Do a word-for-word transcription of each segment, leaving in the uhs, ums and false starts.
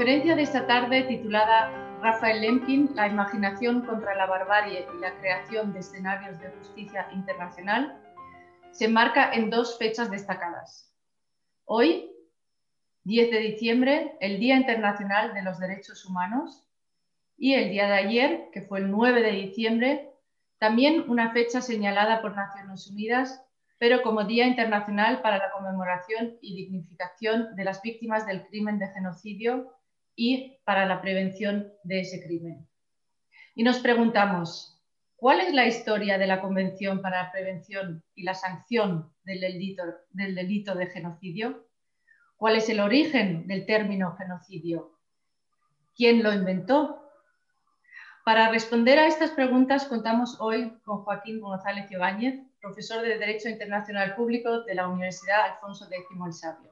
conferencia de esta tarde, titulada Raphael Lemkin, la imaginación contra la barbarie y la creación de escenarios de justicia internacional, se enmarca en dos fechas destacadas. Hoy, diez de diciembre, el Día Internacional de los Derechos Humanos, y el día de ayer, que fue el nueve de diciembre, también una fecha señalada por Naciones Unidas, pero como Día Internacional para la conmemoración y dignificación de las víctimas del crimen de genocidio y para la prevención de ese crimen. Y nos preguntamos, ¿cuál es la historia de la Convención para la Prevención y la Sanción del delito, del delito de genocidio? ¿Cuál es el origen del término genocidio? ¿Quién lo inventó? Para responder a estas preguntas contamos hoy con Joaquín González Ibáñez, profesor de Derecho Internacional Público de la Universidad Alfonso X el Sabio.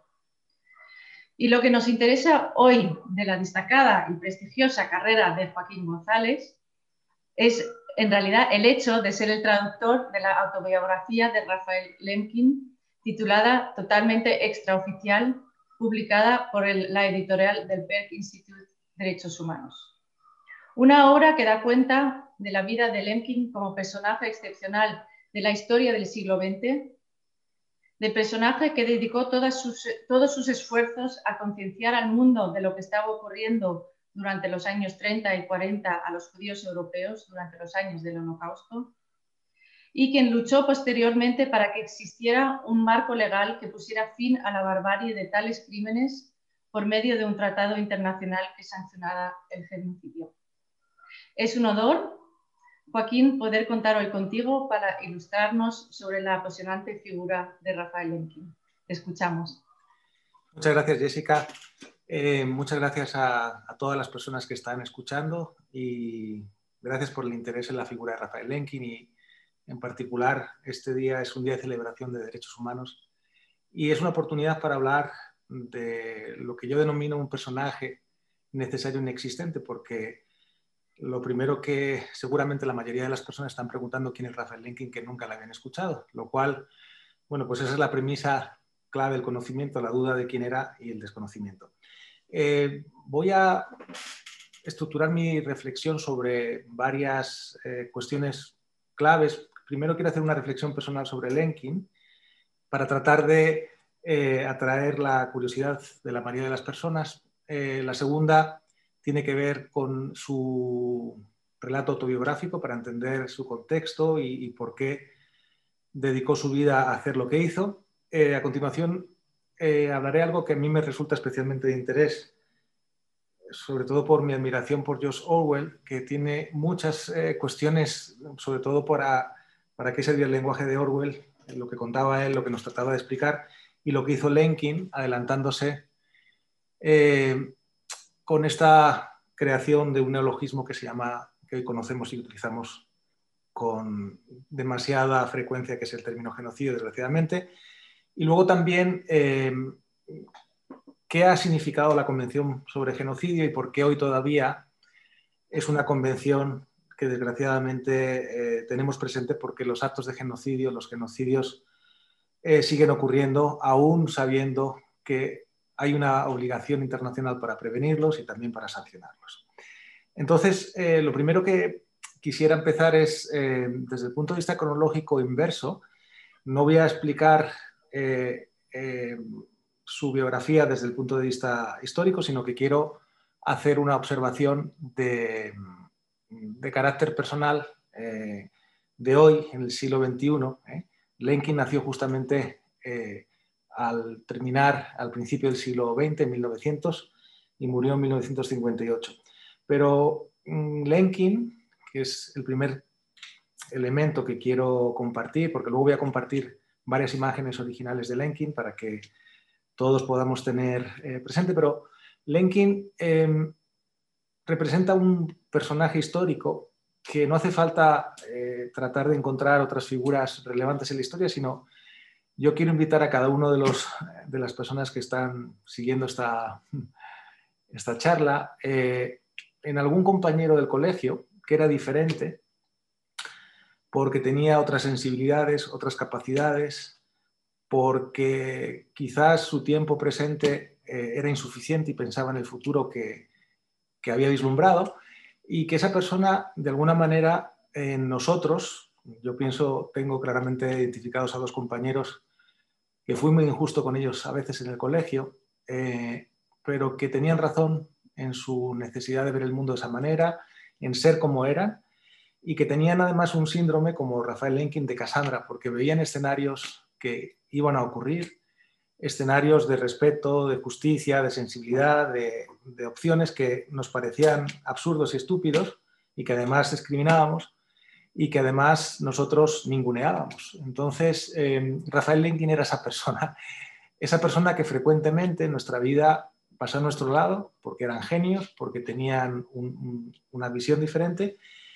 Y lo que nos interesa hoy de la destacada y prestigiosa carrera de Joaquín González es en realidad el hecho de ser el traductor de la autobiografía de Raphael Lemkin, titulada Totalmente Extraoficial, publicada por el, la editorial del Berg Institute de Derechos Humanos. Una obra que da cuenta de la vida de Lemkin como personaje excepcional de la historia del siglo veinte, del personaje que dedicó todas sus, todos sus esfuerzos a concienciar al mundo de lo que estaba ocurriendo durante los años treinta y cuarenta a los judíos europeos durante los años del Holocausto, y quien luchó posteriormente para que existiera un marco legal que pusiera fin a la barbarie de tales crímenes por medio de un tratado internacional que sancionara el genocidio. Es un honor, Joaquín, poder contar hoy contigo para ilustrarnos sobre la apasionante figura de Raphael Lemkin. Te escuchamos. Muchas gracias, Jessica. Eh, muchas gracias a, a todas las personas que están escuchando y gracias por el interés en la figura de Raphael Lemkin, y en particular este día es un día de celebración de derechos humanos y es una oportunidad para hablar de lo que yo denomino un personaje necesario e inexistente, porque lo primero que seguramente la mayoría de las personas están preguntando quién es Raphael Lemkin, que nunca la habían escuchado, lo cual, bueno, pues esa es la premisa clave del conocimiento, la duda de quién era y el desconocimiento. Eh, voy a estructurar mi reflexión sobre varias eh, cuestiones claves. Primero quiero hacer una reflexión personal sobre Lemkin para tratar de eh, atraer la curiosidad de la mayoría de las personas. Eh, la segunda tiene que ver con su relato autobiográfico para entender su contexto y, y por qué dedicó su vida a hacer lo que hizo. Eh, a continuación, eh, hablaré algo que a mí me resulta especialmente de interés, sobre todo por mi admiración por George Orwell, que tiene muchas eh, cuestiones, sobre todo para, para qué servía el lenguaje de Orwell, lo que contaba él, lo que nos trataba de explicar, y lo que hizo Lemkin, adelantándose eh, con esta creación de un neologismo que se llama, que hoy conocemos y utilizamos con demasiada frecuencia, que es el término genocidio, desgraciadamente. Y luego también eh, qué ha significado la Convención sobre Genocidio y por qué hoy todavía es una convención que desgraciadamente eh, tenemos presente, porque los actos de genocidio, los genocidios eh, siguen ocurriendo aún sabiendo que hay una obligación internacional para prevenirlos y también para sancionarlos. Entonces, eh, lo primero que quisiera empezar es, eh, desde el punto de vista cronológico inverso. No voy a explicar eh, eh, su biografía desde el punto de vista histórico, sino que quiero hacer una observación de, de carácter personal eh, de hoy, en el siglo veintiuno. ¿eh? Lemkin nació justamente eh, al terminar, al principio del siglo veinte, en mil novecientos, y murió en mil novecientos cincuenta y ocho. Pero mmm, Lemkin, que es el primer elemento que quiero compartir, porque luego voy a compartir varias imágenes originales de Lemkin para que todos podamos tener eh, presente, pero Lemkin eh, representa un personaje histórico que no hace falta eh, tratar de encontrar otras figuras relevantes en la historia, sino yo quiero invitar a cada uno de, los, de las personas que están siguiendo esta, esta charla, eh, en algún compañero del colegio que era diferente, porque tenía otras sensibilidades, otras capacidades, porque quizás su tiempo presente eh, era insuficiente y pensaba en el futuro que, que había vislumbrado, y que esa persona, de alguna manera, en nosotros, yo pienso, tengo claramente identificados a dos compañeros que fui muy injusto con ellos a veces en el colegio, eh, pero que tenían razón en su necesidad de ver el mundo de esa manera, en ser como eran, y que tenían además un síndrome como Raphael Lemkin de Cassandra, porque veían escenarios que iban a ocurrir, escenarios de respeto, de justicia, de sensibilidad, de, de opciones que nos parecían absurdos y estúpidos y que además discriminábamos y que además nosotros ninguneábamos. Entonces, eh, Raphael Lemkin era esa persona, esa persona que frecuentemente en nuestra vida pasó a nuestro lado porque eran genios, porque tenían un, un, una visión diferente,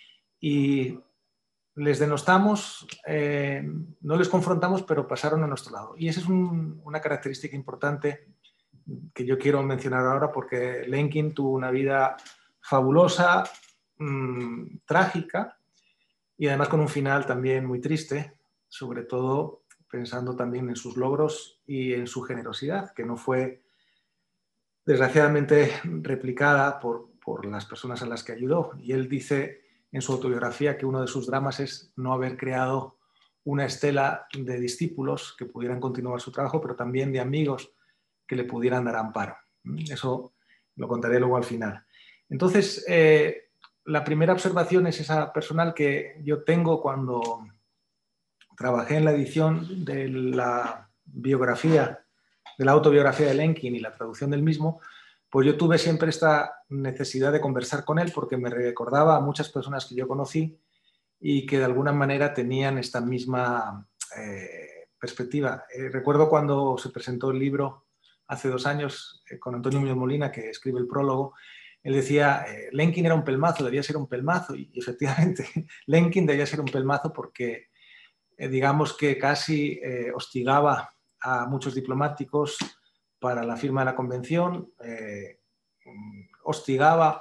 y les denostamos, eh, no les confrontamos, pero pasaron a nuestro lado. Y esa es un, una característica importante que yo quiero mencionar ahora, porque Lemkin tuvo una vida fabulosa, mmm, trágica, y además con un final también muy triste, sobre todo pensando también en sus logros y en su generosidad, que no fue desgraciadamente replicada por, por las personas a las que ayudó. Y él dice en su autobiografía que uno de sus dramas es no haber creado una estela de discípulos que pudieran continuar su trabajo, pero también de amigos que le pudieran dar amparo. Eso lo contaré luego al final. Entonces, eh, la primera observación es esa personal que yo tengo cuando trabajé en la edición de la biografía, de la autobiografía de Lemkin y la traducción del mismo. Pues yo tuve siempre esta necesidad de conversar con él porque me recordaba a muchas personas que yo conocí y que de alguna manera tenían esta misma eh, perspectiva. Eh, recuerdo cuando se presentó el libro hace dos años eh, con Antonio Muñoz Molina, que escribe el prólogo. Él decía, eh, Lemkin era un pelmazo, debía ser un pelmazo, y, y efectivamente Lemkin debía ser un pelmazo porque eh, digamos que casi eh, hostigaba a muchos diplomáticos para la firma de la convención, eh, hostigaba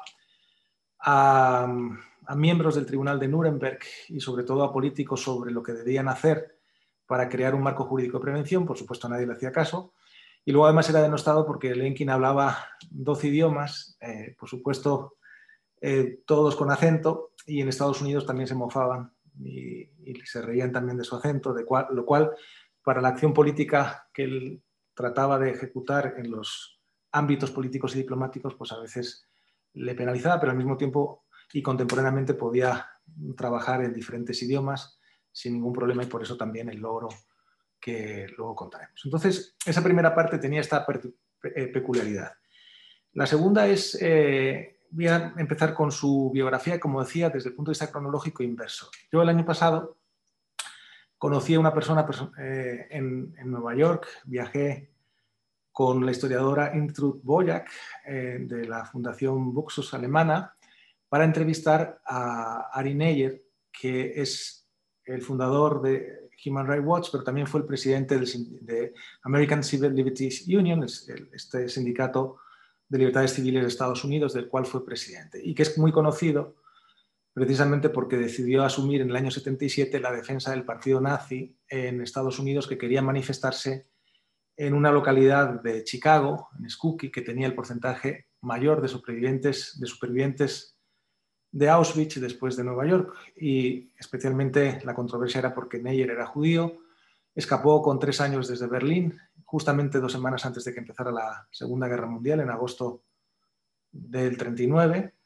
a, a miembros del Tribunal de Nuremberg y sobre todo a políticos sobre lo que debían hacer para crear un marco jurídico de prevención. Por supuesto, a nadie le hacía caso. Y luego además era denostado porque Lemkin hablaba doce idiomas, eh, por supuesto, eh, todos con acento, y en Estados Unidos también se mofaban y, y se reían también de su acento, de cual, lo cual para la acción política que él trataba de ejecutar en los ámbitos políticos y diplomáticos, pues a veces le penalizaba, pero al mismo tiempo y contemporáneamente podía trabajar en diferentes idiomas sin ningún problema, y por eso también el logro que luego contaremos. Entonces, esa primera parte tenía esta peculiaridad. La segunda es, eh, voy a empezar con su biografía, como decía, desde el punto de vista cronológico inverso. Yo el año pasado conocí a una persona eh, en, en Nueva York, viajé con la historiadora Intrude Boyack eh, de la Fundación Buxus alemana para entrevistar a Ari Neyer, que es el fundador de Human Rights Watch, pero también fue el presidente del, de American Civil Liberties Union, este sindicato de libertades civiles de Estados Unidos, del cual fue presidente, y que es muy conocido precisamente porque decidió asumir en el año setenta y siete la defensa del partido nazi en Estados Unidos, que quería manifestarse en una localidad de Chicago, en Skokie, que tenía el porcentaje mayor de supervivientes, de supervivientes de Auschwitz después de Nueva York, y especialmente la controversia era porque Neyer era judío, escapó con tres años desde Berlín, justamente dos semanas antes de que empezara la Segunda Guerra Mundial, en agosto del treinta y nueve,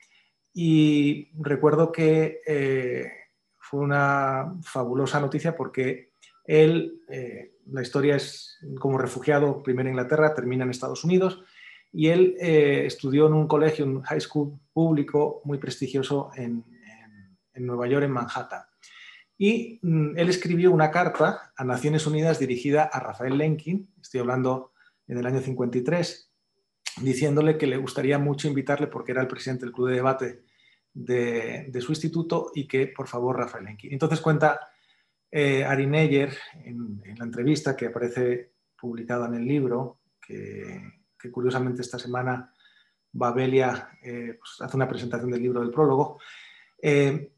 y recuerdo que eh, fue una fabulosa noticia porque él, eh, la historia es como refugiado, primero en Inglaterra, termina en Estados Unidos, y él eh, estudió en un colegio, un high school público muy prestigioso en, en, en Nueva York, en Manhattan. Y mm, él escribió una carta a Naciones Unidas dirigida a Raphael Lemkin, estoy hablando en el año cincuenta y tres, diciéndole que le gustaría mucho invitarle porque era el presidente del club de debate de, de su instituto, y que por favor Raphael Lemkin. Entonces cuenta eh, Ari Neyer en, en la entrevista que aparece publicada en el libro, que, que curiosamente esta semana Babelia eh, pues hace una presentación del libro del prólogo. Eh,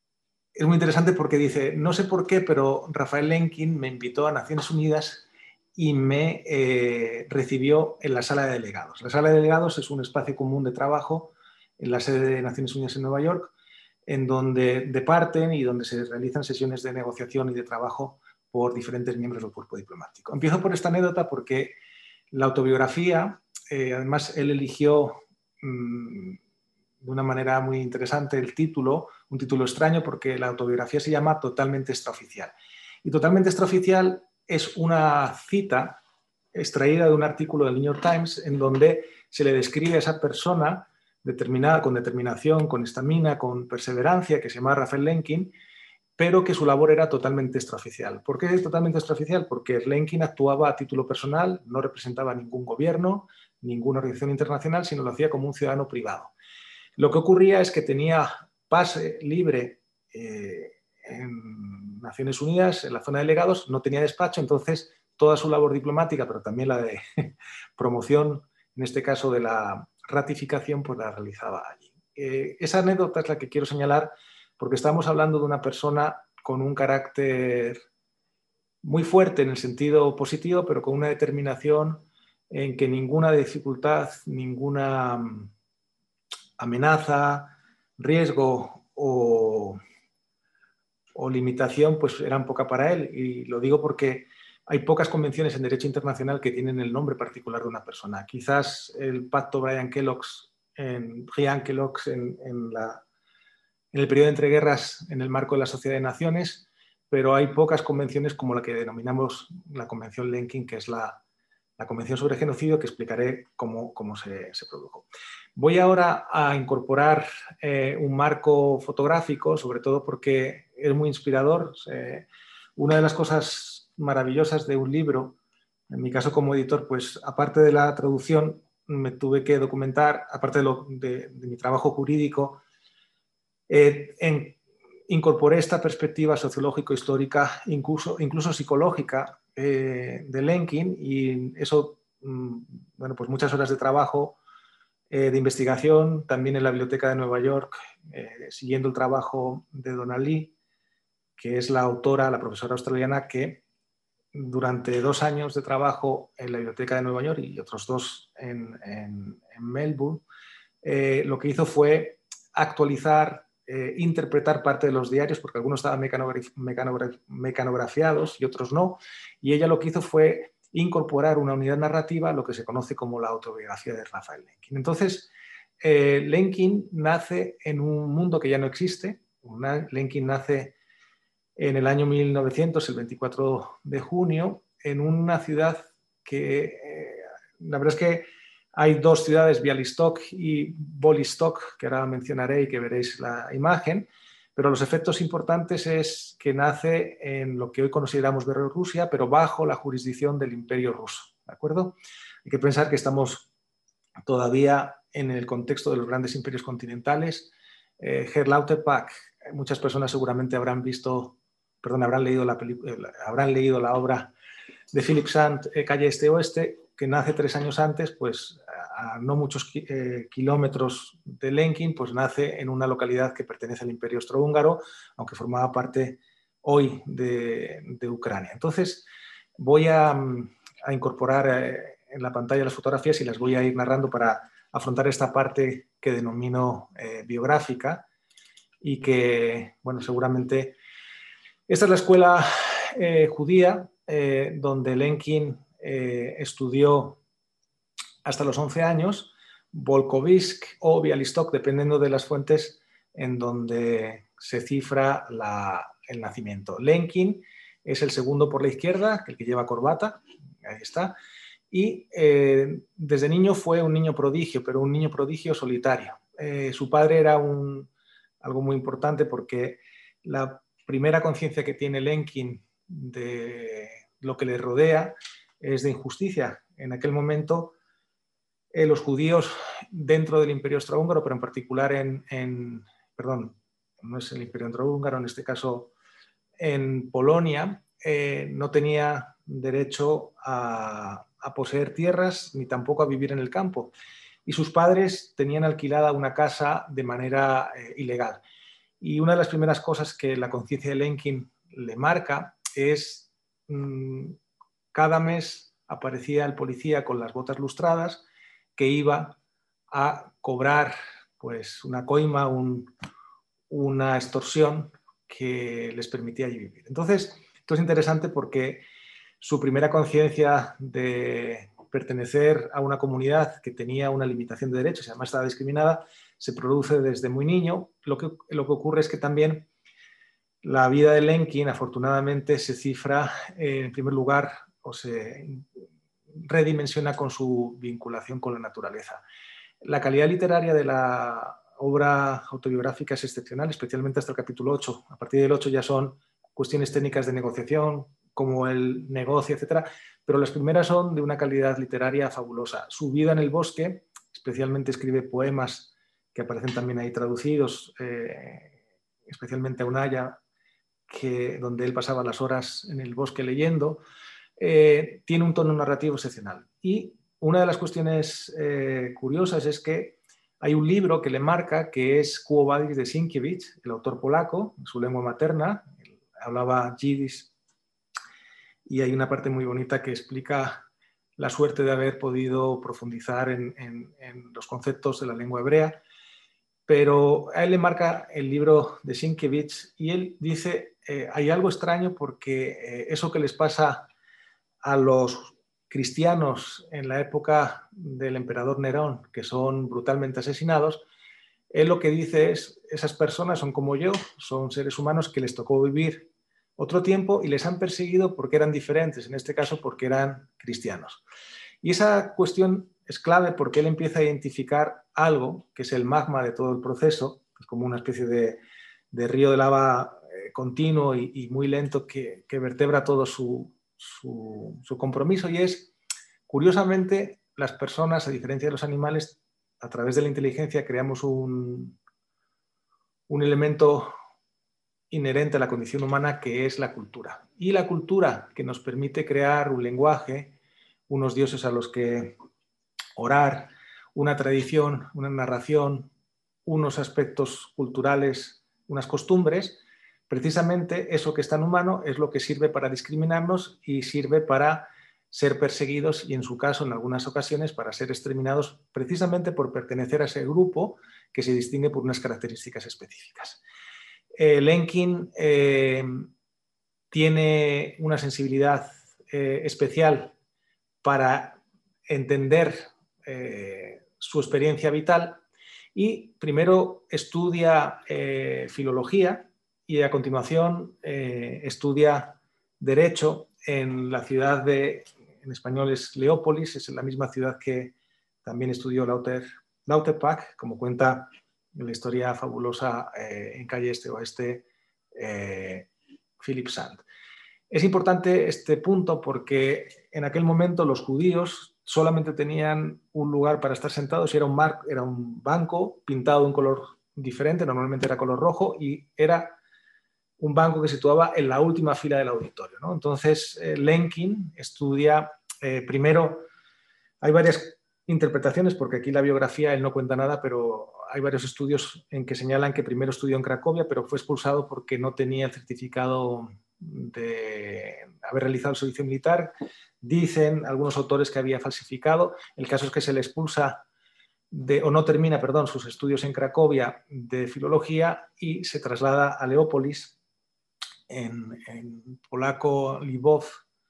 es muy interesante porque dice, no sé por qué, pero Raphael Lemkin me invitó a Naciones Unidas y me eh, recibió en la sala de delegados. La sala de delegados es un espacio común de trabajo en la sede de Naciones Unidas en Nueva York, en donde departen y donde se realizan sesiones de negociación y de trabajo por diferentes miembros del cuerpo diplomático. Empiezo por esta anécdota porque la autobiografía, eh, además él eligió mmm, de una manera muy interesante el título, un título extraño porque la autobiografía se llama Totalmente Extraoficial. Y Totalmente Extraoficial es una cita extraída de un artículo del New York Times en donde se le describe a esa persona determinada, con determinación, con estamina, con perseverancia, que se llama Raphael Lemkin, pero que su labor era totalmente extraoficial. ¿Por qué es totalmente extraoficial? Porque Lemkin actuaba a título personal, no representaba ningún gobierno, ninguna organización internacional, sino lo hacía como un ciudadano privado. Lo que ocurría es que tenía pase libre eh, en Naciones Unidas, en la zona de delegados, no tenía despacho, entonces toda su labor diplomática, pero también la de promoción, en este caso de la ratificación, pues la realizaba allí. Eh, esa anécdota es la que quiero señalar porque estamos hablando de una persona con un carácter muy fuerte en el sentido positivo, pero con una determinación en que ninguna dificultad, ninguna amenaza, riesgo o, o limitación pues eran poca para él. Y lo digo porque hay pocas convenciones en derecho internacional que tienen el nombre particular de una persona. Quizás el pacto Bryan-Kellogg en, Bryan-Kellogg en, en, la, en el periodo de entreguerras en el marco de la Sociedad de Naciones, pero hay pocas convenciones como la que denominamos la Convención Lemkin, que es la, la Convención sobre Genocidio, que explicaré cómo, cómo se, se produjo. Voy ahora a incorporar eh, un marco fotográfico, sobre todo porque es muy inspirador. Eh, una de las cosas maravillosas de un libro, en mi caso como editor, pues aparte de la traducción, me tuve que documentar, aparte de, lo, de, de mi trabajo jurídico, eh, en, incorporé esta perspectiva sociológico-histórica, incluso, incluso psicológica eh, de Lemkin, y eso, mm, bueno, pues muchas horas de trabajo, eh, de investigación, también en la Biblioteca de Nueva York, eh, siguiendo el trabajo de Donna Lee, que es la autora, la profesora australiana que durante dos años de trabajo en la Biblioteca de Nueva York y otros dos en, en, en Melbourne, eh, lo que hizo fue actualizar, eh, interpretar parte de los diarios, porque algunos estaban mecanograf mecanograf mecanografiados y otros no, y ella lo que hizo fue incorporar una unidad narrativa, lo que se conoce como la autobiografía de Raphael Lemkin. Entonces, eh, Lemkin nace en un mundo que ya no existe. Una, Lemkin nace en el año mil novecientos, el veinticuatro de junio, en una ciudad que, eh, la verdad es que hay dos ciudades, Bialystok y Bolystok, que ahora mencionaré y que veréis la imagen, pero los efectos importantes es que nace en lo que hoy consideramos Bielorrusia, pero bajo la jurisdicción del Imperio Ruso, ¿de acuerdo? Hay que pensar que estamos todavía en el contexto de los grandes imperios continentales. Eh, Herr Lauterpacht, muchas personas seguramente habrán visto, perdón, habrán leído la, habrán leído la obra de Philip Sand, eh, Calle Este-Oeste, que nace tres años antes, pues a no muchos eh, kilómetros de Lemkin, pues nace en una localidad que pertenece al Imperio Austrohúngaro, aunque formaba parte hoy de, de Ucrania. Entonces, voy a, a incorporar eh, en la pantalla las fotografías y las voy a ir narrando para afrontar esta parte que denomino eh, biográfica y que, bueno, seguramente... Esta es la escuela eh, judía eh, donde Lemkin eh, estudió hasta los once años, Volkovisk o Bialystok, dependiendo de las fuentes en donde se cifra la, el nacimiento. Lemkin es el segundo por la izquierda, el que lleva corbata, ahí está, y eh, desde niño fue un niño prodigio, pero un niño prodigio solitario. Eh, su padre era un, algo muy importante porque la primera conciencia que tiene Lemkin de lo que le rodea es de injusticia. En aquel momento, eh, los judíos dentro del Imperio Austrohúngaro, pero en particular en, en, perdón, no es el Imperio Austrohúngaro, en este caso en Polonia, eh, no tenía derecho a, a poseer tierras ni tampoco a vivir en el campo. Y sus padres tenían alquilada una casa de manera eh, ilegal. Y una de las primeras cosas que la conciencia de Lemkin le marca es mmm, cada mes aparecía el policía con las botas lustradas que iba a cobrar pues, una coima, un, una extorsión que les permitía allí vivir. Entonces, esto es interesante porque su primera conciencia de pertenecer a una comunidad que tenía una limitación de derechos y además estaba discriminada se produce desde muy niño. Lo que, lo que ocurre es que también la vida de Lemkin, afortunadamente, se cifra eh, en primer lugar o se redimensiona con su vinculación con la naturaleza. La calidad literaria de la obra autobiográfica es excepcional, especialmente hasta el capítulo ocho. A partir del ocho ya son cuestiones técnicas de negociación, como el negocio, etcétera, pero las primeras son de una calidad literaria fabulosa. Su vida en el bosque, especialmente escribe poemas que aparecen también ahí traducidos, eh, especialmente a Unaya, que, donde él pasaba las horas en el bosque leyendo, eh, tiene un tono narrativo excepcional. Y una de las cuestiones eh, curiosas es que hay un libro que le marca, que es Quo Vadis de Sienkiewicz, el autor polaco, en su lengua materna, hablaba yiddish, y hay una parte muy bonita que explica la suerte de haber podido profundizar en, en, en los conceptos de la lengua hebrea. Pero a él le marca el libro de Sienkiewicz y él dice, eh, hay algo extraño porque eh, eso que les pasa a los cristianos en la época del emperador Nerón, que son brutalmente asesinados, él lo que dice es, esas personas son como yo, son seres humanos que les tocó vivir otro tiempo y les han perseguido porque eran diferentes, en este caso porque eran cristianos. Y esa cuestión es clave porque él empieza a identificar algo, que es el magma de todo el proceso, que es como una especie de, de río de lava eh, continuo y, y muy lento que, que vertebra todo su, su, su compromiso, y es, curiosamente, las personas, a diferencia de los animales, a través de la inteligencia creamos un, un elemento inherente a la condición humana que es la cultura. Y la cultura que nos permite crear un lenguaje, unos dioses a los que orar, una tradición, una narración, unos aspectos culturales, unas costumbres, precisamente eso que es tan humano es lo que sirve para discriminarnos y sirve para ser perseguidos y, en su caso, en algunas ocasiones, para ser exterminados precisamente por pertenecer a ese grupo que se distingue por unas características específicas. Eh, Lemkin eh, tiene una sensibilidad eh, especial para entender eh, su experiencia vital y primero estudia eh, filología y a continuación eh, estudia Derecho en la ciudad de, en español es Leópolis, es la misma ciudad que también estudió Lauter, Lauterpacht, como cuenta la historia fabulosa eh, en Calle Este Oeste eh, Philip Sand. Es importante este punto porque en aquel momento los judíos solamente tenían un lugar para estar sentados y era un, mar, era un banco pintado de un color diferente, normalmente era color rojo, y era un banco que se situaba en la última fila del auditorio, ¿no? Entonces, eh, Lemkin estudia, eh, primero, hay varias interpretaciones, porque aquí la biografía él no cuenta nada, pero hay varios estudios en que señalan que primero estudió en Cracovia, pero fue expulsado porque no tenía el certificado de haber realizado el servicio militar. Dicen algunos autores que había falsificado. El caso es que se le expulsa de, o no termina, perdón, sus estudios en Cracovia de filología y se traslada a Leópolis, en, en polaco Lvov,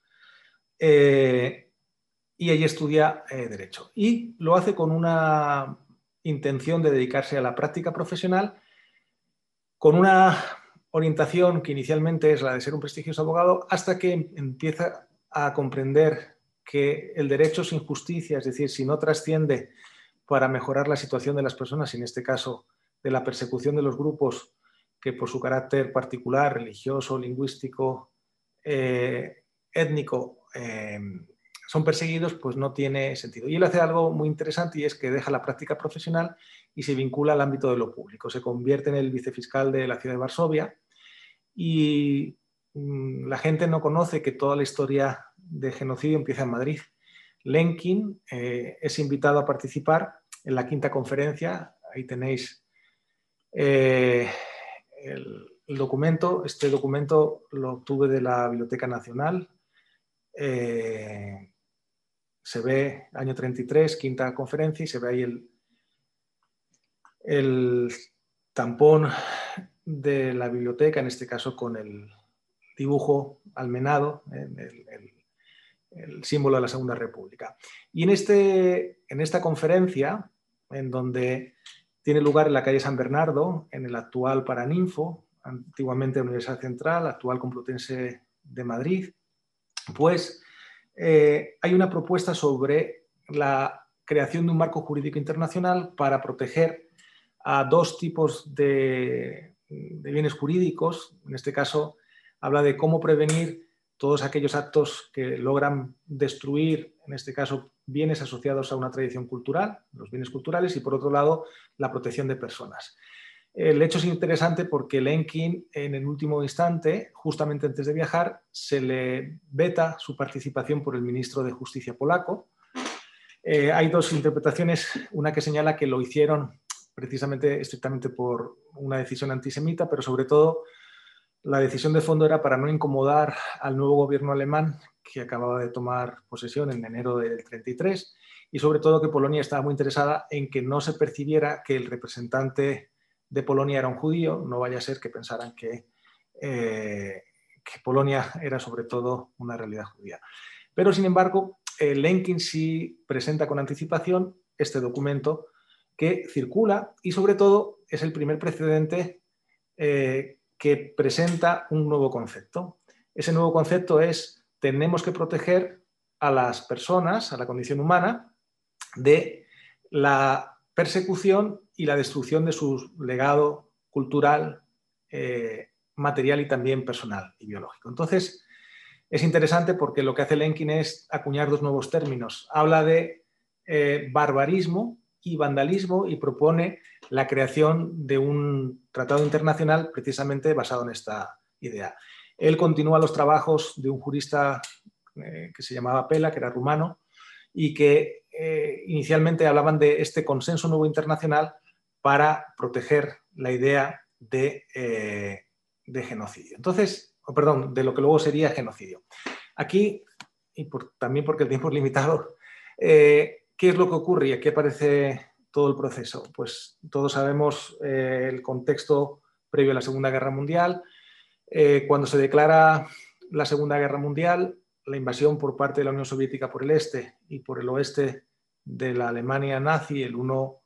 eh, y allí estudia eh, Derecho. Y lo hace con una intención de dedicarse a la práctica profesional, con una orientación que inicialmente es la de ser un prestigioso abogado, hasta que empieza a comprender que el derecho sin justicia, es decir, si no trasciende para mejorar la situación de las personas, y en este caso de la persecución de los grupos que por su carácter particular, religioso, lingüístico, eh, étnico, eh, son perseguidos, pues no tiene sentido. Y él hace algo muy interesante, y es que deja la práctica profesional y se vincula al ámbito de lo público. Se convierte en el vicefiscal de la ciudad de Varsovia y mmm, la gente no conoce que toda la historia de genocidio empieza en Madrid. Lemkin eh, es invitado a participar en la quinta conferencia. Ahí tenéis eh, el, el documento. Este documento lo obtuve de la Biblioteca Nacional. Eh, se ve año treinta y tres, quinta conferencia, y se ve ahí el, el tampón de la biblioteca, en este caso con el dibujo almenado, eh, el, el, el símbolo de la Segunda República. Y en, este, en esta conferencia, en donde tiene lugar en la calle San Bernardo, en el actual Paraninfo, antiguamente Universidad Central, actual Complutense de Madrid, pues eh, hay una propuesta sobre la creación de un marco jurídico internacional para proteger a dos tipos de, de bienes jurídicos. En este caso, habla de cómo prevenir todos aquellos actos que logran destruir, en este caso, bienes asociados a una tradición cultural, los bienes culturales, y por otro lado, la protección de personas. El hecho es interesante porque Lenkin, en el último instante, justamente antes de viajar, se le veta su participación por el ministro de Justicia polaco. Eh, hay dos interpretaciones, una que señala que lo hicieron precisamente estrictamente por una decisión antisemita, pero sobre todo la decisión de fondo era para no incomodar al nuevo gobierno alemán que acababa de tomar posesión en enero del treinta y tres, y sobre todo que Polonia estaba muy interesada en que no se percibiera que el representante de Polonia era un judío, no vaya a ser que pensaran que, eh, que Polonia era sobre todo una realidad judía. Pero sin embargo, eh, Lenkin sí presenta con anticipación este documento que circula y sobre todo es el primer precedente eh, que presenta un nuevo concepto. Ese nuevo concepto es: tenemos que proteger a las personas, a la condición humana, de la persecución y la destrucción de su legado cultural, eh, material y también personal y biológico. Entonces, es interesante porque lo que hace Lenkin es acuñar dos nuevos términos. Habla de eh, barbarismo y vandalismo y propone la creación de un tratado internacional precisamente basado en esta idea. Él continúa los trabajos de un jurista eh, que se llamaba Pela, que era rumano, y que eh, inicialmente hablaban de este consenso nuevo internacional para proteger la idea de, eh, de genocidio. Entonces, oh, perdón, de lo que luego sería genocidio. Aquí, y por, también porque el tiempo es limitado, eh, ¿qué es lo que ocurre y aquí aparece todo el proceso? Pues todos sabemos eh, el contexto previo a la Segunda Guerra Mundial. Eh, cuando se declara la Segunda Guerra Mundial, la invasión por parte de la Unión Soviética por el este y por el oeste de la Alemania nazi el uno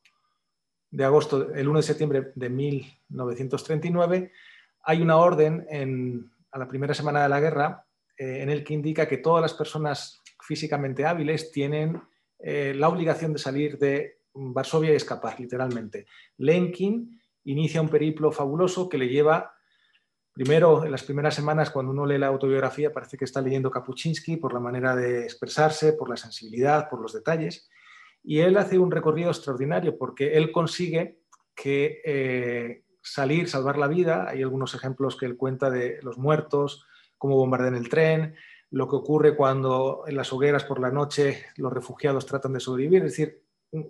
de agosto, el uno de septiembre de mil novecientos treinta y nueve, hay una orden en, a la primera semana de la guerra eh, en el que indica que todas las personas físicamente hábiles tienen eh, la obligación de salir de Varsovia y escapar, literalmente. Lenkin inicia un periplo fabuloso que le lleva. Primero, en las primeras semanas, cuando uno lee la autobiografía, parece que está leyendo Kapuscinski por la manera de expresarse, por la sensibilidad, por los detalles. Y él hace un recorrido extraordinario porque él consigue que eh, salir, salvar la vida. Hay algunos ejemplos que él cuenta de los muertos, cómo bombardean el tren, lo que ocurre cuando en las hogueras por la noche los refugiados tratan de sobrevivir. Es decir,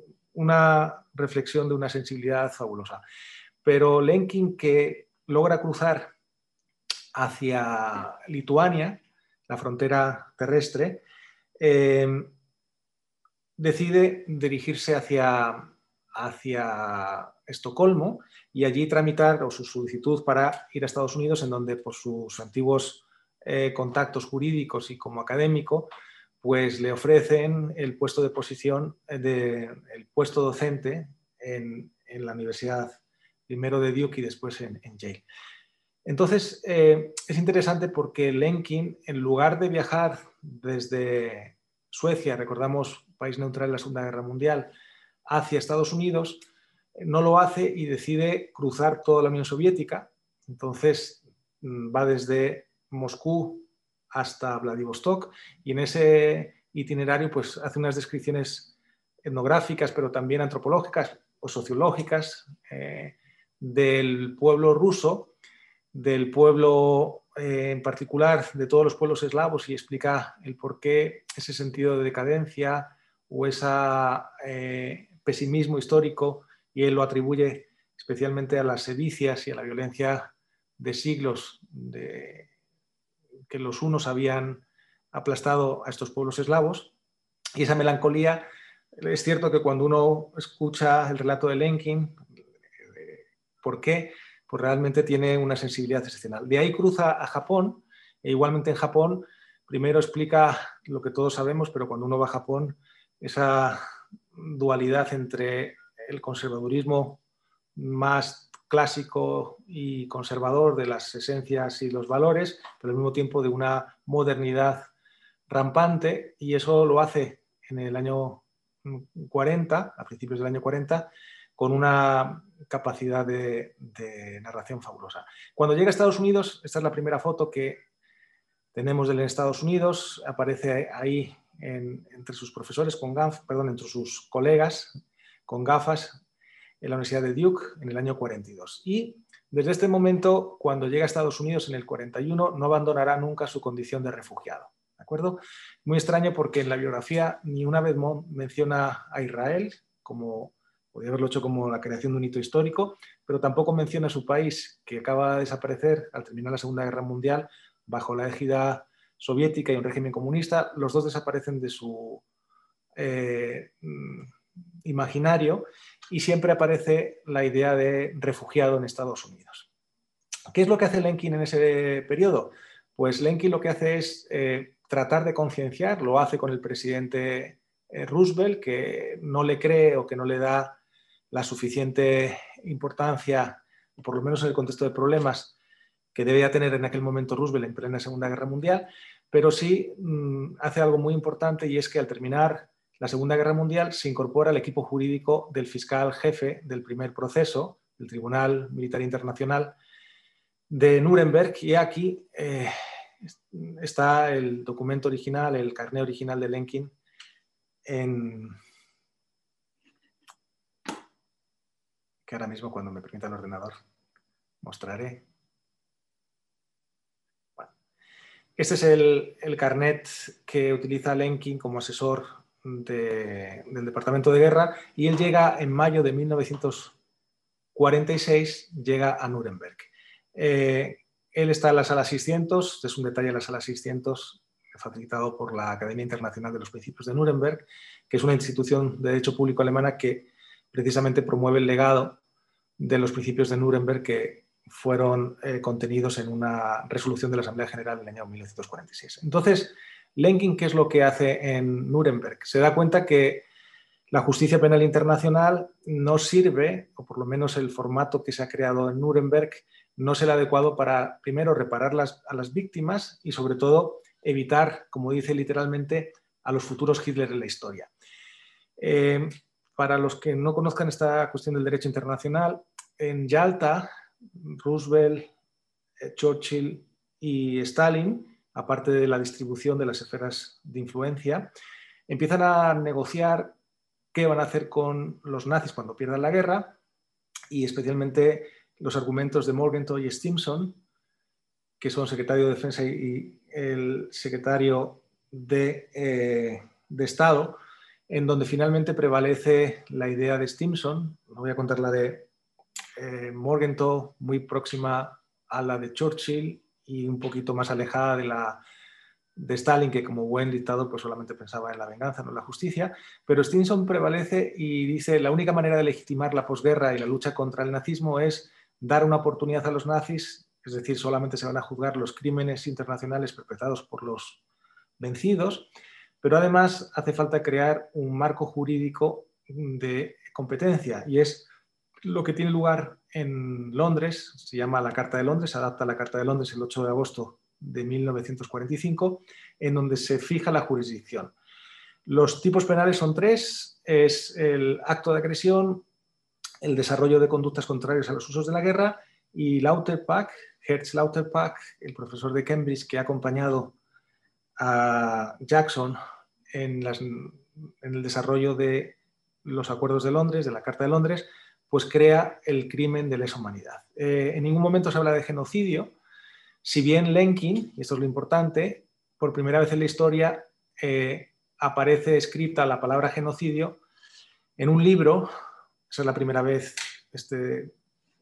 una reflexión de una sensibilidad fabulosa. Pero Lenkin, que logra cruzar hacia Lituania, la frontera terrestre, eh, decide dirigirse hacia, hacia Estocolmo y allí tramitar o su solicitud para ir a Estados Unidos, en donde por sus antiguos eh, contactos jurídicos y como académico, pues le ofrecen el puesto de posición, de, el puesto docente en, en la Universidad, primero de Duke y después en, en Yale. Entonces, eh, es interesante porque Lenkin, en lugar de viajar desde Suecia, recordamos, país neutral en la Segunda Guerra Mundial, hacia Estados Unidos, no lo hace y decide cruzar toda la Unión Soviética. Entonces, va desde Moscú hasta Vladivostok y en ese itinerario pues, hace unas descripciones etnográficas, pero también antropológicas o sociológicas eh, del pueblo ruso, del pueblo eh, en particular, de todos los pueblos eslavos, y explica el por qué ese sentido de decadencia o ese eh, pesimismo histórico, y él lo atribuye especialmente a las sedicias y a la violencia de siglos de, que los hunos habían aplastado a estos pueblos eslavos. Y esa melancolía, es cierto que cuando uno escucha el relato de Lenkin, ¿por qué? Pues realmente tiene una sensibilidad excepcional. De ahí cruza a Japón, e igualmente en Japón, primero explica lo que todos sabemos, pero cuando uno va a Japón, esa dualidad entre el conservadurismo más clásico y conservador de las esencias y los valores, pero al mismo tiempo de una modernidad rampante, y eso lo hace en el año cuarenta, a principios del año cuarenta, con una capacidad de, de narración fabulosa. Cuando llega a Estados Unidos, esta es la primera foto que tenemos de él en Estados Unidos, aparece ahí en, entre sus profesores, con gaf, perdón, entre sus colegas con gafas en la Universidad de Duke en el año cuarenta y dos. Y desde este momento, cuando llega a Estados Unidos en el cuarenta y uno, no abandonará nunca su condición de refugiado. ¿De acuerdo? Muy extraño porque en la biografía ni una vez menciona a Israel, como podría haberlo hecho como la creación de un hito histórico, pero tampoco menciona a su país, que acaba de desaparecer al terminar la Segunda Guerra Mundial bajo la égida soviética y un régimen comunista. Los dos desaparecen de su eh, imaginario y siempre aparece la idea de refugiado en Estados Unidos. ¿Qué es lo que hace Lenkin en ese periodo? Pues Lenkin lo que hace es eh, tratar de concienciar, lo hace con el presidente eh, Roosevelt, que no le cree o que no le da la suficiente importancia, por lo menos en el contexto de problemas que debía tener en aquel momento Roosevelt en plena Segunda Guerra Mundial, pero sí mmm, hace algo muy importante, y es que al terminar la Segunda Guerra Mundial se incorpora al equipo jurídico del fiscal jefe del primer proceso, del Tribunal Militar Internacional de Nuremberg, y aquí eh, está el documento original, el carné original de Lenkin, en, que ahora mismo, cuando me permita el ordenador, mostraré. Bueno, este es el, el carnet que utiliza Lenkin como asesor de, del Departamento de Guerra, y él llega en mayo de mil novecientos cuarenta y seis, llega a Nuremberg. Eh, él está en la sala seiscientos, es un detalle de la sala seiscientos, facilitado por la Academia Internacional de los Principios de Nuremberg, que es una institución de derecho público alemana que precisamente promueve el legado de los principios de Nuremberg, que fueron eh, contenidos en una resolución de la Asamblea General del año mil novecientos cuarenta y seis. Entonces, Lenkin, ¿qué es lo que hace en Nuremberg? Se da cuenta que la justicia penal internacional no sirve, o por lo menos el formato que se ha creado en Nuremberg, no es el adecuado para, primero, reparar las, a las víctimas y, sobre todo, evitar, como dice literalmente, a los futuros Hitler en la historia. Eh, para los que no conozcan esta cuestión del derecho internacional, en Yalta, Roosevelt, eh, Churchill y Stalin, aparte de la distribución de las esferas de influencia, empiezan a negociar qué van a hacer con los nazis cuando pierdan la guerra, y especialmente los argumentos de Morgenthau y Stimson, que son secretario de Defensa y el secretario de, eh, de Estado, en donde finalmente prevalece la idea de Stimson. No voy a contar la de eh, Morgenthau, muy próxima a la de Churchill y un poquito más alejada de la de Stalin, que como buen dictador pues solamente pensaba en la venganza, no en la justicia. Pero Stimson prevalece y dice: la única manera de legitimar la posguerra y la lucha contra el nazismo es dar una oportunidad a los nazis, es decir, solamente se van a juzgar los crímenes internacionales perpetrados por los vencidos, pero además hace falta crear un marco jurídico de competencia, y es lo que tiene lugar en Londres. Se llama la Carta de Londres, se adapta a la Carta de Londres el ocho de agosto de mil novecientos cuarenta y cinco, en donde se fija la jurisdicción. Los tipos penales son tres: es el acto de agresión, el desarrollo de conductas contrarias a los usos de la guerra, y Lauterpacht, Hertz Lauterpacht, el profesor de Cambridge que ha acompañado a Jackson en, las, en el desarrollo de los acuerdos de Londres, de la Carta de Londres, pues crea el crimen de lesa humanidad. Eh, en ningún momento se habla de genocidio, si bien Lenkin, y esto es lo importante, por primera vez en la historia eh, aparece escrita la palabra genocidio en un libro. Esa es la primera vez este,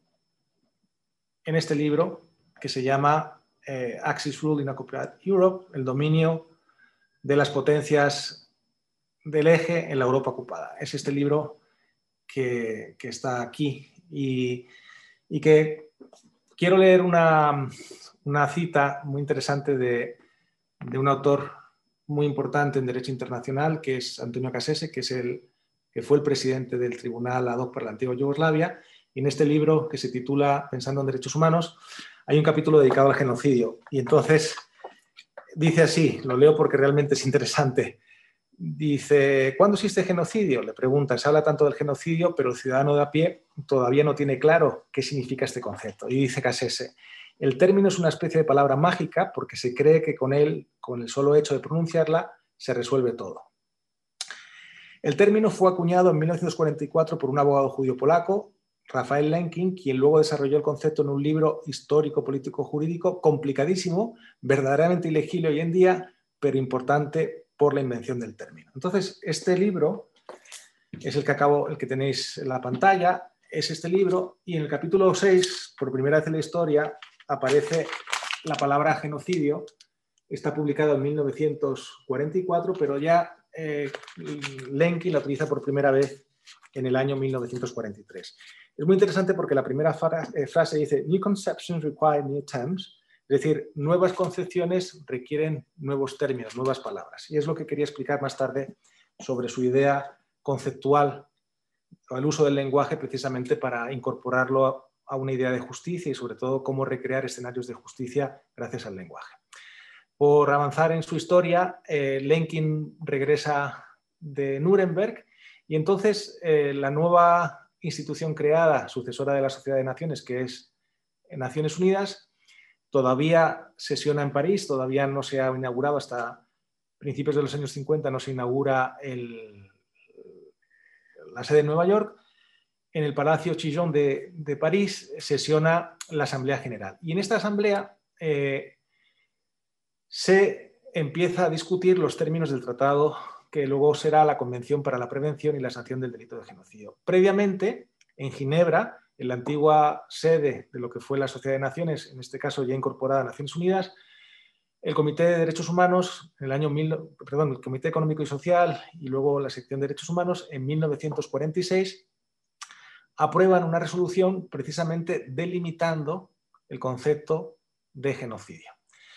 en este libro, que se llama eh, Axis Rule in Occupied Europe, el dominio de las potencias del eje en la Europa ocupada. Es este libro que, que está aquí y, y que quiero leer una, una cita muy interesante de, de un autor muy importante en Derecho Internacional, que es Antonio Cassese, que, es el, que fue el presidente del Tribunal ad hoc para la antigua Yugoslavia. Y en este libro, que se titula Pensando en Derechos Humanos, hay un capítulo dedicado al genocidio. Y entonces dice así, lo leo porque realmente es interesante. Dice, ¿cuándo existe genocidio? Le pregunta, se habla tanto del genocidio, pero el ciudadano de a pie todavía no tiene claro qué significa este concepto. Y dice Cassese, el término es una especie de palabra mágica porque se cree que con él, con el solo hecho de pronunciarla, se resuelve todo. El término fue acuñado en mil novecientos cuarenta y cuatro por un abogado judío polaco, Raphael Lemkin, quien luego desarrolló el concepto en un libro histórico, político, jurídico, complicadísimo, verdaderamente ilegible hoy en día, pero importante por la invención del término. Entonces, este libro es el que acabo, el que tenéis en la pantalla, es este libro, y en el capítulo seis, por primera vez en la historia, aparece la palabra genocidio. Está publicado en mil novecientos cuarenta y cuatro, pero ya eh, Lemkin la utiliza por primera vez en el año mil novecientos cuarenta y tres. Es muy interesante porque la primera frase, eh, frase dice New conceptions require new terms, es decir, nuevas concepciones requieren nuevos términos, nuevas palabras. Y es lo que quería explicar más tarde sobre su idea conceptual o el uso del lenguaje precisamente para incorporarlo a, a una idea de justicia y sobre todo cómo recrear escenarios de justicia gracias al lenguaje. Por avanzar en su historia, eh, Lemkin regresa de Nuremberg y entonces eh, la nueva institución creada, sucesora de la Sociedad de Naciones, que es Naciones Unidas, todavía sesiona en París, todavía no se ha inaugurado hasta principios de los años cincuenta, no se inaugura el, la sede de Nueva York. En el Palacio Chillon de, de París sesiona la Asamblea General. Y en esta asamblea eh, se empieza a discutir los términos del tratado que luego será la Convención para la Prevención y la Sanción del Delito de Genocidio. Previamente, en Ginebra, en la antigua sede de lo que fue la Sociedad de Naciones, en este caso ya incorporada a Naciones Unidas, el Comité de Derechos Humanos, en el año mil, perdón, el Comité Económico y Social y luego la sección de Derechos Humanos, en mil novecientos cuarenta y seis, aprueban una resolución precisamente delimitando el concepto de genocidio.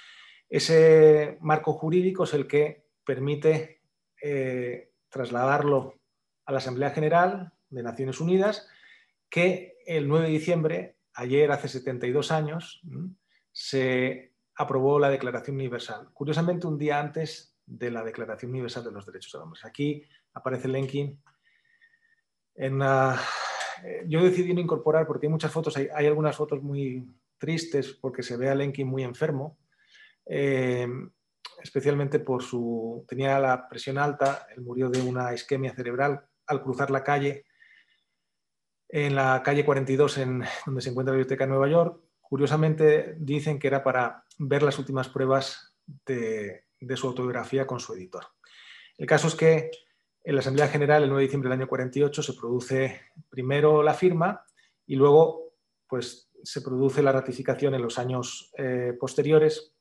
Ese marco jurídico es el que permite eh, trasladarlo a la Asamblea General de Naciones Unidas, que el nueve de diciembre, ayer hace setenta y dos años, se aprobó la Declaración Universal. Curiosamente, un día antes de la Declaración Universal de los Derechos del Hombre. Aquí aparece Lemkin en una... Yo decidí no incorporar porque hay muchas fotos, hay, hay algunas fotos muy tristes porque se ve a Lemkin muy enfermo, eh, especialmente por su... tenía la presión alta, él murió de una isquemia cerebral al cruzar la calle, en la calle cuarenta y dos, en, donde se encuentra la Biblioteca de Nueva York. Curiosamente dicen que era para ver las últimas pruebas de, de su autobiografía con su editor. El caso es que en la Asamblea General, el nueve de diciembre del año cuarenta y ocho, se produce primero la firma y luego pues, se produce la ratificación en los años eh, posteriores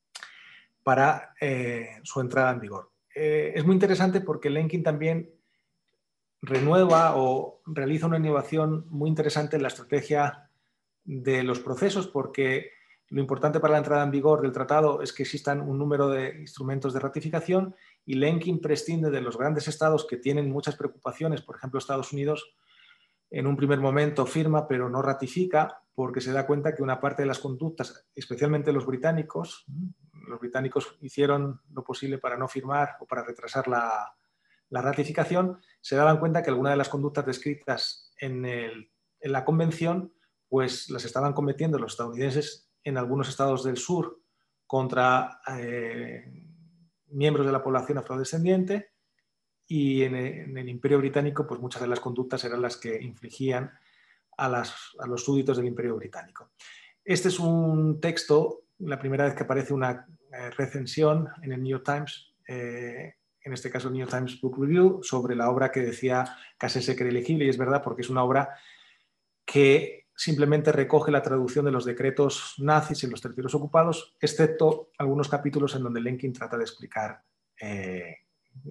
para eh, su entrada en vigor. Eh, es muy interesante porque Lemkin también renueva o realiza una innovación muy interesante en la estrategia de los procesos, porque lo importante para la entrada en vigor del tratado es que existan un número de instrumentos de ratificación y Lemkin prescinde de los grandes estados que tienen muchas preocupaciones. Por ejemplo, Estados Unidos en un primer momento firma pero no ratifica porque se da cuenta que una parte de las conductas, especialmente los británicos, los británicos hicieron lo posible para no firmar o para retrasar la, la ratificación, se daban cuenta que algunas de las conductas descritas en, el, en la convención pues las estaban cometiendo los estadounidenses en algunos estados del sur contra eh, miembros de la población afrodescendiente y en el, en el Imperio Británico pues muchas de las conductas eran las que infligían a, las, a los súbditos del Imperio Británico. Este es un texto, la primera vez que aparece una eh, recensión en el New York Times, eh, en este caso el New York Times Book Review, sobre la obra que decía Cassese que era ilegible, y es verdad porque es una obra que simplemente recoge la traducción de los decretos nazis en los territorios ocupados, excepto algunos capítulos en donde Lemkin trata de explicar eh,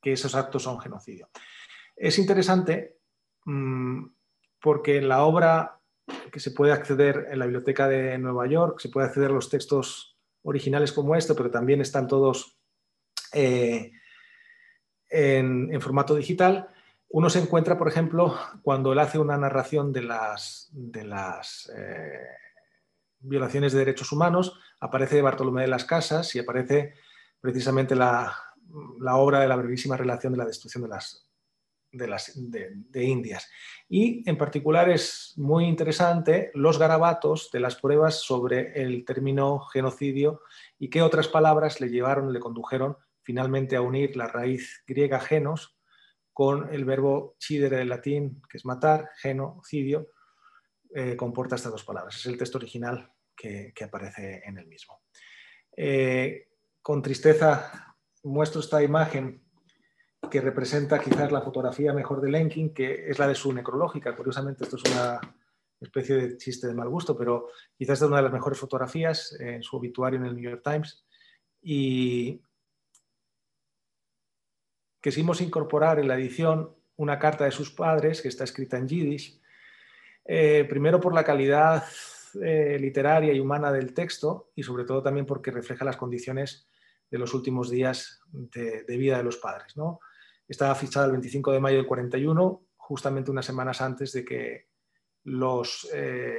que esos actos son genocidio. Es interesante mmm, porque en la obra que se puede acceder en la Biblioteca de Nueva York, se puede acceder a los textos originales como este, pero también están todos eh, en, en formato digital. Uno se encuentra, por ejemplo, cuando él hace una narración de las, de las eh, violaciones de derechos humanos, aparece Bartolomé de las Casas y aparece precisamente la, la obra de la brevísima relación de la destrucción de las, de, las de, de Indias. Y en particular es muy interesante los garabatos de las pruebas sobre el término genocidio y qué otras palabras le llevaron, le condujeron finalmente a unir la raíz griega genos con el verbo cidere del latín, que es matar, genocidio, eh, comporta estas dos palabras. Es el texto original que, que aparece en el mismo. Eh, con tristeza muestro esta imagen que representa quizás la fotografía mejor de Lenkin, que es la de su necrológica. Curiosamente, esto es una especie de chiste de mal gusto, pero quizás es una de las mejores fotografías en su obituario en el New York Times. Y quisimos incorporar en la edición una carta de sus padres, que está escrita en yiddish, eh, primero por la calidad eh, literaria y humana del texto, y sobre todo también porque refleja las condiciones de los últimos días de, de vida de los padres, ¿no? Estaba fichada el veinticinco de mayo del cuarenta y uno, justamente unas semanas antes de que los eh,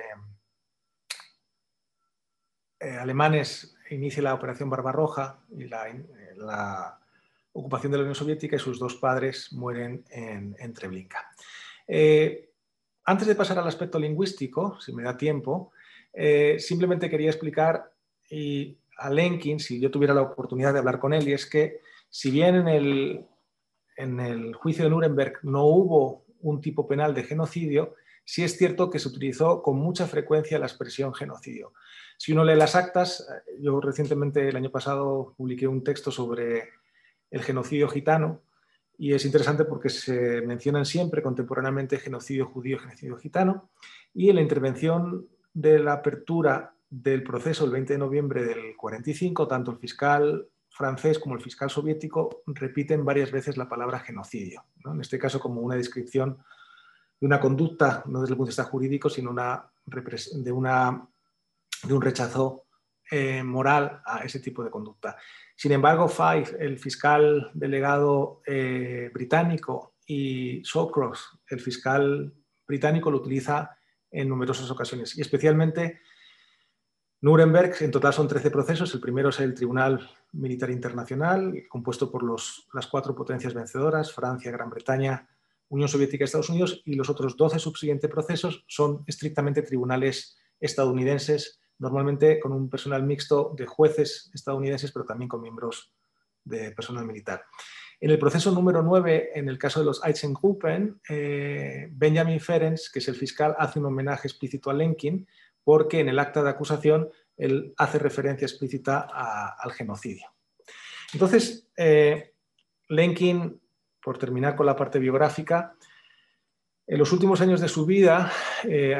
eh, alemanes inicien la Operación Barbarroja y la, la ocupación de la Unión Soviética, y sus dos padres mueren en, en Treblinka. Eh, antes de pasar al aspecto lingüístico, si me da tiempo, eh, simplemente quería explicar y a Lenkin, si yo tuviera la oportunidad de hablar con él, y es que si bien en el, en el juicio de Nuremberg no hubo un tipo penal de genocidio, sí es cierto que se utilizó con mucha frecuencia la expresión genocidio. Si uno lee las actas, yo recientemente, el año pasado, publiqué un texto sobre el genocidio gitano, y es interesante porque se mencionan siempre contemporáneamente genocidio judío, genocidio gitano, y en la intervención de la apertura del proceso el veinte de noviembre del cuarenta y cinco, tanto el fiscal francés como el fiscal soviético repiten varias veces la palabra genocidio, ¿no? En este caso como una descripción de una conducta, no desde el punto de vista jurídico, sino una, de, una, de un rechazo eh, moral a ese tipo de conducta. Sin embargo, Fife, el fiscal delegado eh, británico, y Shawcross, el fiscal británico, lo utiliza en numerosas ocasiones. Y especialmente Nuremberg, en total son trece procesos. El primero es el Tribunal Militar Internacional, compuesto por los, las cuatro potencias vencedoras, Francia, Gran Bretaña, Unión Soviética y Estados Unidos, y los otros doce subsiguientes procesos son estrictamente tribunales estadounidenses, normalmente con un personal mixto de jueces estadounidenses, pero también con miembros de personal militar. En el proceso número nueve, en el caso de los Einsatzgruppen, eh, Benjamin Ferencz, que es el fiscal, hace un homenaje explícito a Lenkin, porque en el acta de acusación él hace referencia explícita a, al genocidio. Entonces, eh, Lenkin, por terminar con la parte biográfica, en los últimos años de su vida, eh,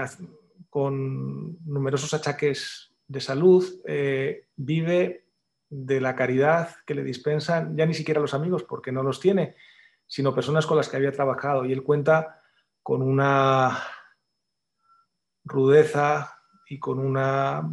con numerosos achaques de salud, eh, vive de la caridad que le dispensan ya ni siquiera los amigos, porque no los tiene, sino personas con las que había trabajado. Y él cuenta con una rudeza y con una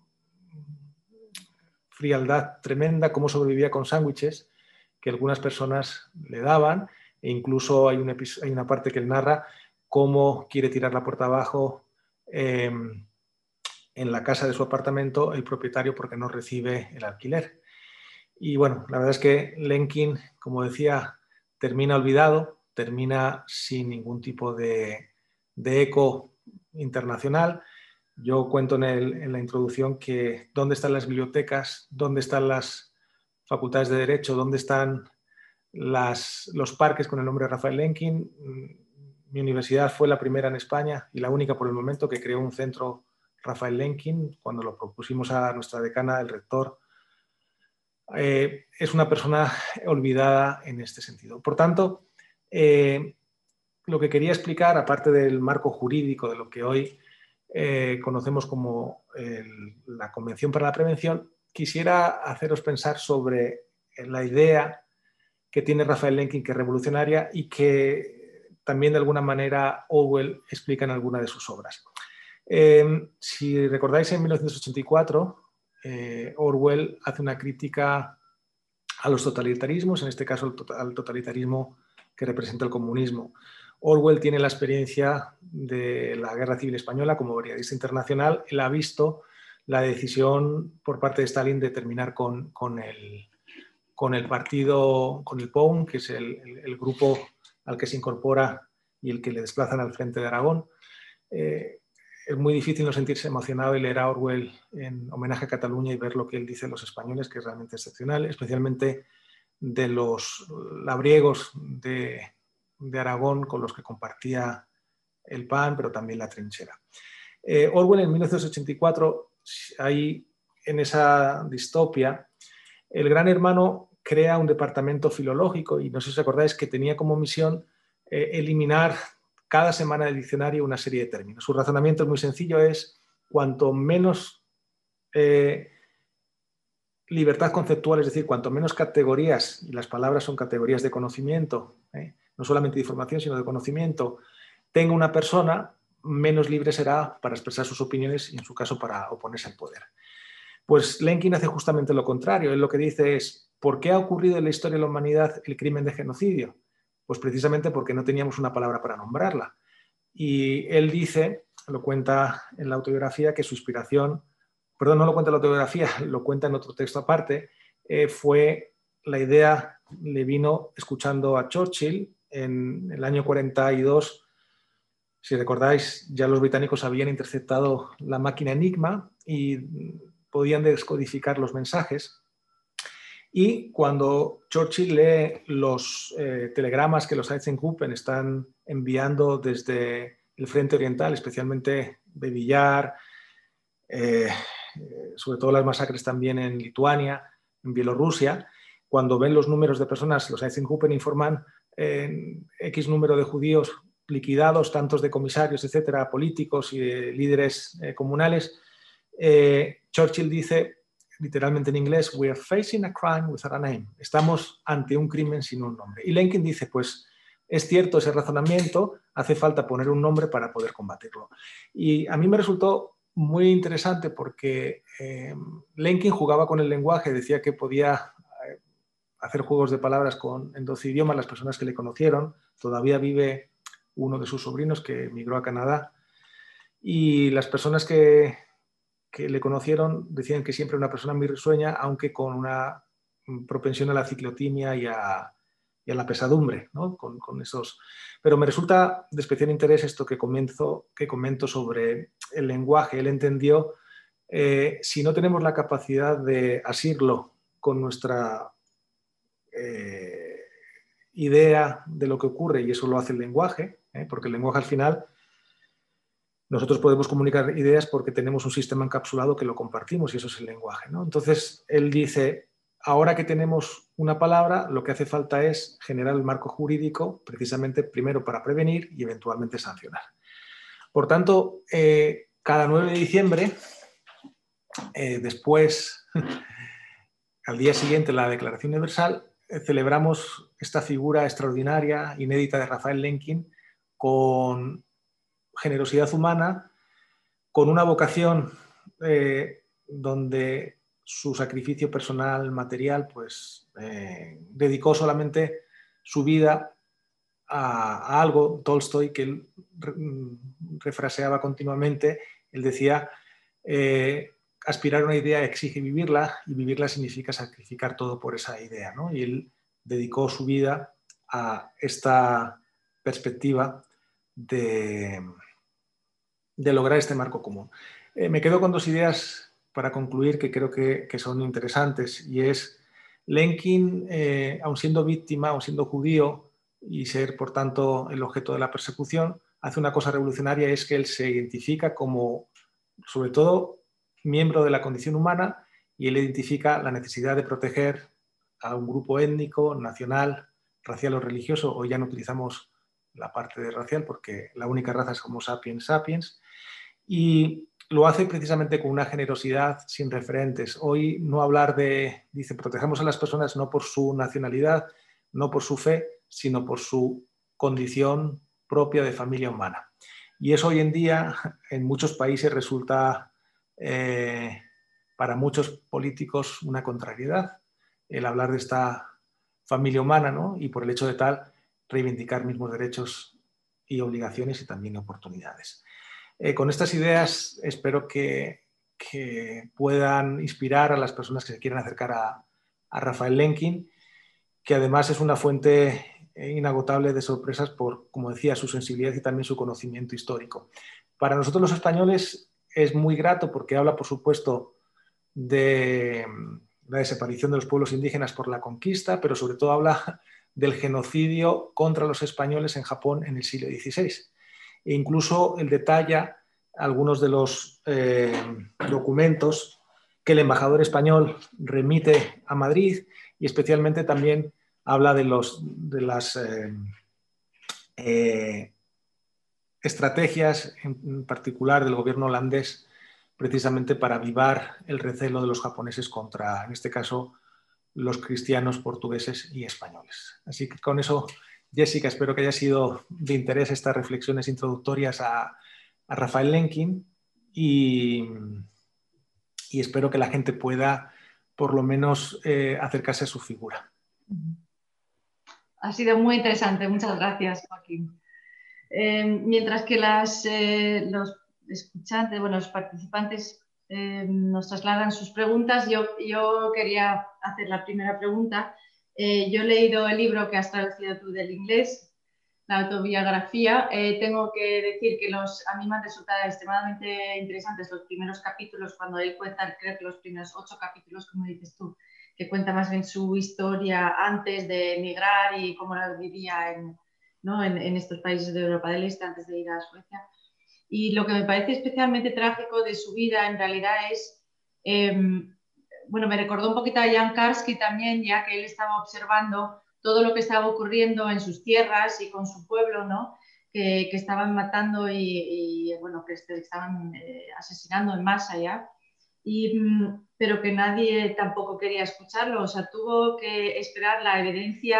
frialdad tremenda cómo sobrevivía con sándwiches que algunas personas le daban, e incluso hay, un hay una parte que él narra cómo quiere tirar la puerta abajo eh, en la casa de su apartamento el propietario porque no recibe el alquiler. Y bueno, la verdad es que Lenkin, como decía, termina olvidado, termina sin ningún tipo de, de eco internacional. Yo cuento en, el, en la introducción que dónde están las bibliotecas, dónde están las facultades de Derecho, dónde están las, los parques con el nombre de Rafael Lenkin. Mi universidad fue la primera en España y la única por el momento que creó un centro Rafael Lenkin. Cuando lo propusimos a nuestra decana, el rector, eh, es una persona olvidada en este sentido. Por tanto, eh, lo que quería explicar, aparte del marco jurídico de lo que hoy eh, conocemos como el, la Convención para la Prevención, quisiera haceros pensar sobre la idea que tiene Raphael Lemkin, que es revolucionaria y que también de alguna manera Orwell explica en alguna de sus obras. Eh, si recordáis, en mil novecientos ochenta y cuatro eh, Orwell hace una crítica a los totalitarismos, en este caso al totalitarismo que representa el comunismo. Orwell tiene la experiencia de la Guerra Civil Española como brigadista internacional. Él ha visto la decisión por parte de Stalin de terminar con, con, el, con el partido, con el P O U M, que es el, el, el grupo al que se incorpora y el que le desplazan al frente de Aragón. Eh, es muy difícil no sentirse emocionado y leer a Orwell en homenaje a Cataluña y ver lo que él dice de los españoles, que es realmente excepcional, especialmente de los labriegos de, de Aragón con los que compartía el pan, pero también la trinchera. Eh, Orwell en mil novecientos ochenta y cuatro, ahí en esa distopia, el Gran Hermano crea un departamento filológico y no sé si os acordáis que tenía como misión eh, eliminar cada semana del diccionario una serie de términos. Su razonamiento es muy sencillo, es cuanto menos eh, libertad conceptual, es decir, cuanto menos categorías, y las palabras son categorías de conocimiento, ¿eh? no solamente de información, sino de conocimiento, tenga una persona, menos libre será para expresar sus opiniones y, en su caso, para oponerse al poder. Pues Lemkin hace justamente lo contrario. Él lo que dice es, ¿por qué ha ocurrido en la historia de la humanidad el crimen de genocidio? Pues precisamente porque no teníamos una palabra para nombrarla. Y él dice, lo cuenta en la autobiografía, que su inspiración, perdón, no lo cuenta en la autobiografía, lo cuenta en otro texto aparte, eh, fue la idea, le vino escuchando a Churchill en el año cuarenta y dos. Si recordáis, ya los británicos habían interceptado la máquina Enigma y podían descodificar los mensajes. Y cuando Churchill lee los eh, telegramas que los Einsatzgruppen están enviando desde el frente oriental, especialmente de Villar, eh, sobre todo las masacres también en Lituania, en Bielorrusia, cuando ven los números de personas, los Einsatzgruppen informan eh, X número de judíos liquidados, tantos de comisarios, etcétera, políticos y de líderes eh, comunales, eh, Churchill dice, literalmente en inglés, we are facing a crime without a name. Estamos ante un crimen sin un nombre. Y Lemkin dice, pues es cierto ese razonamiento, hace falta poner un nombre para poder combatirlo. Y a mí me resultó muy interesante porque eh, Lemkin jugaba con el lenguaje, decía que podía eh, hacer juegos de palabras con, en doce idiomas. Las personas que le conocieron, todavía vive uno de sus sobrinos que emigró a Canadá, y las personas que que le conocieron decían que siempre era una persona muy risueña, aunque con una propensión a la ciclotimia y a, y a la pesadumbre, ¿no? con, con esos... Pero me resulta de especial interés esto que, comienzo, que comento sobre el lenguaje. Él entendió, eh, si no tenemos la capacidad de asirlo con nuestra eh, idea de lo que ocurre, y eso lo hace el lenguaje, ¿eh? porque el lenguaje al final... Nosotros podemos comunicar ideas porque tenemos un sistema encapsulado que lo compartimos y eso es el lenguaje, ¿no? Entonces, él dice, ahora que tenemos una palabra, lo que hace falta es generar el marco jurídico precisamente primero para prevenir y eventualmente sancionar. Por tanto, eh, cada nueve de diciembre, eh, después, al día siguiente, la Declaración Universal, eh, celebramos esta figura extraordinaria, inédita de Raphael Lemkin, con generosidad humana, con una vocación eh, donde su sacrificio personal, material, pues eh, dedicó solamente su vida a, a algo. Tolstoy, que él refraseaba continuamente, él decía, eh, aspirar a una idea exige vivirla, y vivirla significa sacrificar todo por esa idea, ¿no? Y él dedicó su vida a esta perspectiva de, de lograr este marco común. Eh, me quedo con dos ideas para concluir que creo que, que son interesantes, y es Lemkin, eh, aun siendo víctima, aun siendo judío y ser por tanto el objeto de la persecución, hace una cosa revolucionaria, es que él se identifica como, sobre todo, miembro de la condición humana, y él identifica la necesidad de proteger a un grupo étnico, nacional, racial o religioso. Hoy ya no utilizamos la parte de racial porque la única raza es Homo sapiens sapiens, y lo hace precisamente con una generosidad sin referentes. Hoy no hablar de, dice, protejamos a las personas no por su nacionalidad, no por su fe, sino por su condición propia de familia humana. Y eso hoy en día en muchos países resulta eh, para muchos políticos una contrariedad, el hablar de esta familia humana, ¿no? Y por el hecho de tal reivindicar mismos derechos y obligaciones y también oportunidades. Eh, con estas ideas espero que, que puedan inspirar a las personas que se quieran acercar a, a Raphael Lemkin, que además es una fuente inagotable de sorpresas por, como decía, su sensibilidad y también su conocimiento histórico. Para nosotros los españoles es muy grato porque habla, por supuesto, de la desaparición de los pueblos indígenas por la conquista, pero sobre todo habla del genocidio contra los españoles en Japón en el siglo dieciséis. E incluso él detalla algunos de los eh, documentos que el embajador español remite a Madrid y especialmente también habla de, los, de las eh, eh, estrategias, en particular del gobierno holandés, precisamente para avivar el recelo de los japoneses contra, en este caso, los cristianos portugueses y españoles. Así que con eso, Jessica, espero que haya sido de interés estas reflexiones introductorias a, a Raphael Lemkin y, y espero que la gente pueda por lo menos eh, acercarse a su figura. Ha sido muy interesante, muchas gracias, Joaquín. Eh, mientras que las, eh, los escuchantes, bueno, los participantes eh, nos trasladan sus preguntas, yo, yo quería hacer la primera pregunta. Eh, yo he leído el libro que has traducido tú del inglés, la autobiografía. Eh, tengo que decir que los, a mí me han resultado extremadamente interesantes los primeros capítulos, cuando él cuenta, creo que los primeros ocho capítulos, como dices tú, que cuenta más bien su historia antes de emigrar y cómo la vivía en, ¿no? en, en estos países de Europa del Este antes de ir a Suecia. Y lo que me parece especialmente trágico de su vida en realidad es, eh, bueno, me recordó un poquito a Jan Karski también, ya que él estaba observando todo lo que estaba ocurriendo en sus tierras y con su pueblo, ¿no? Que, que estaban matando y, y bueno, que estaban eh, asesinando en masa ya. Y, pero que nadie tampoco quería escucharlo, o sea, tuvo que esperar la evidencia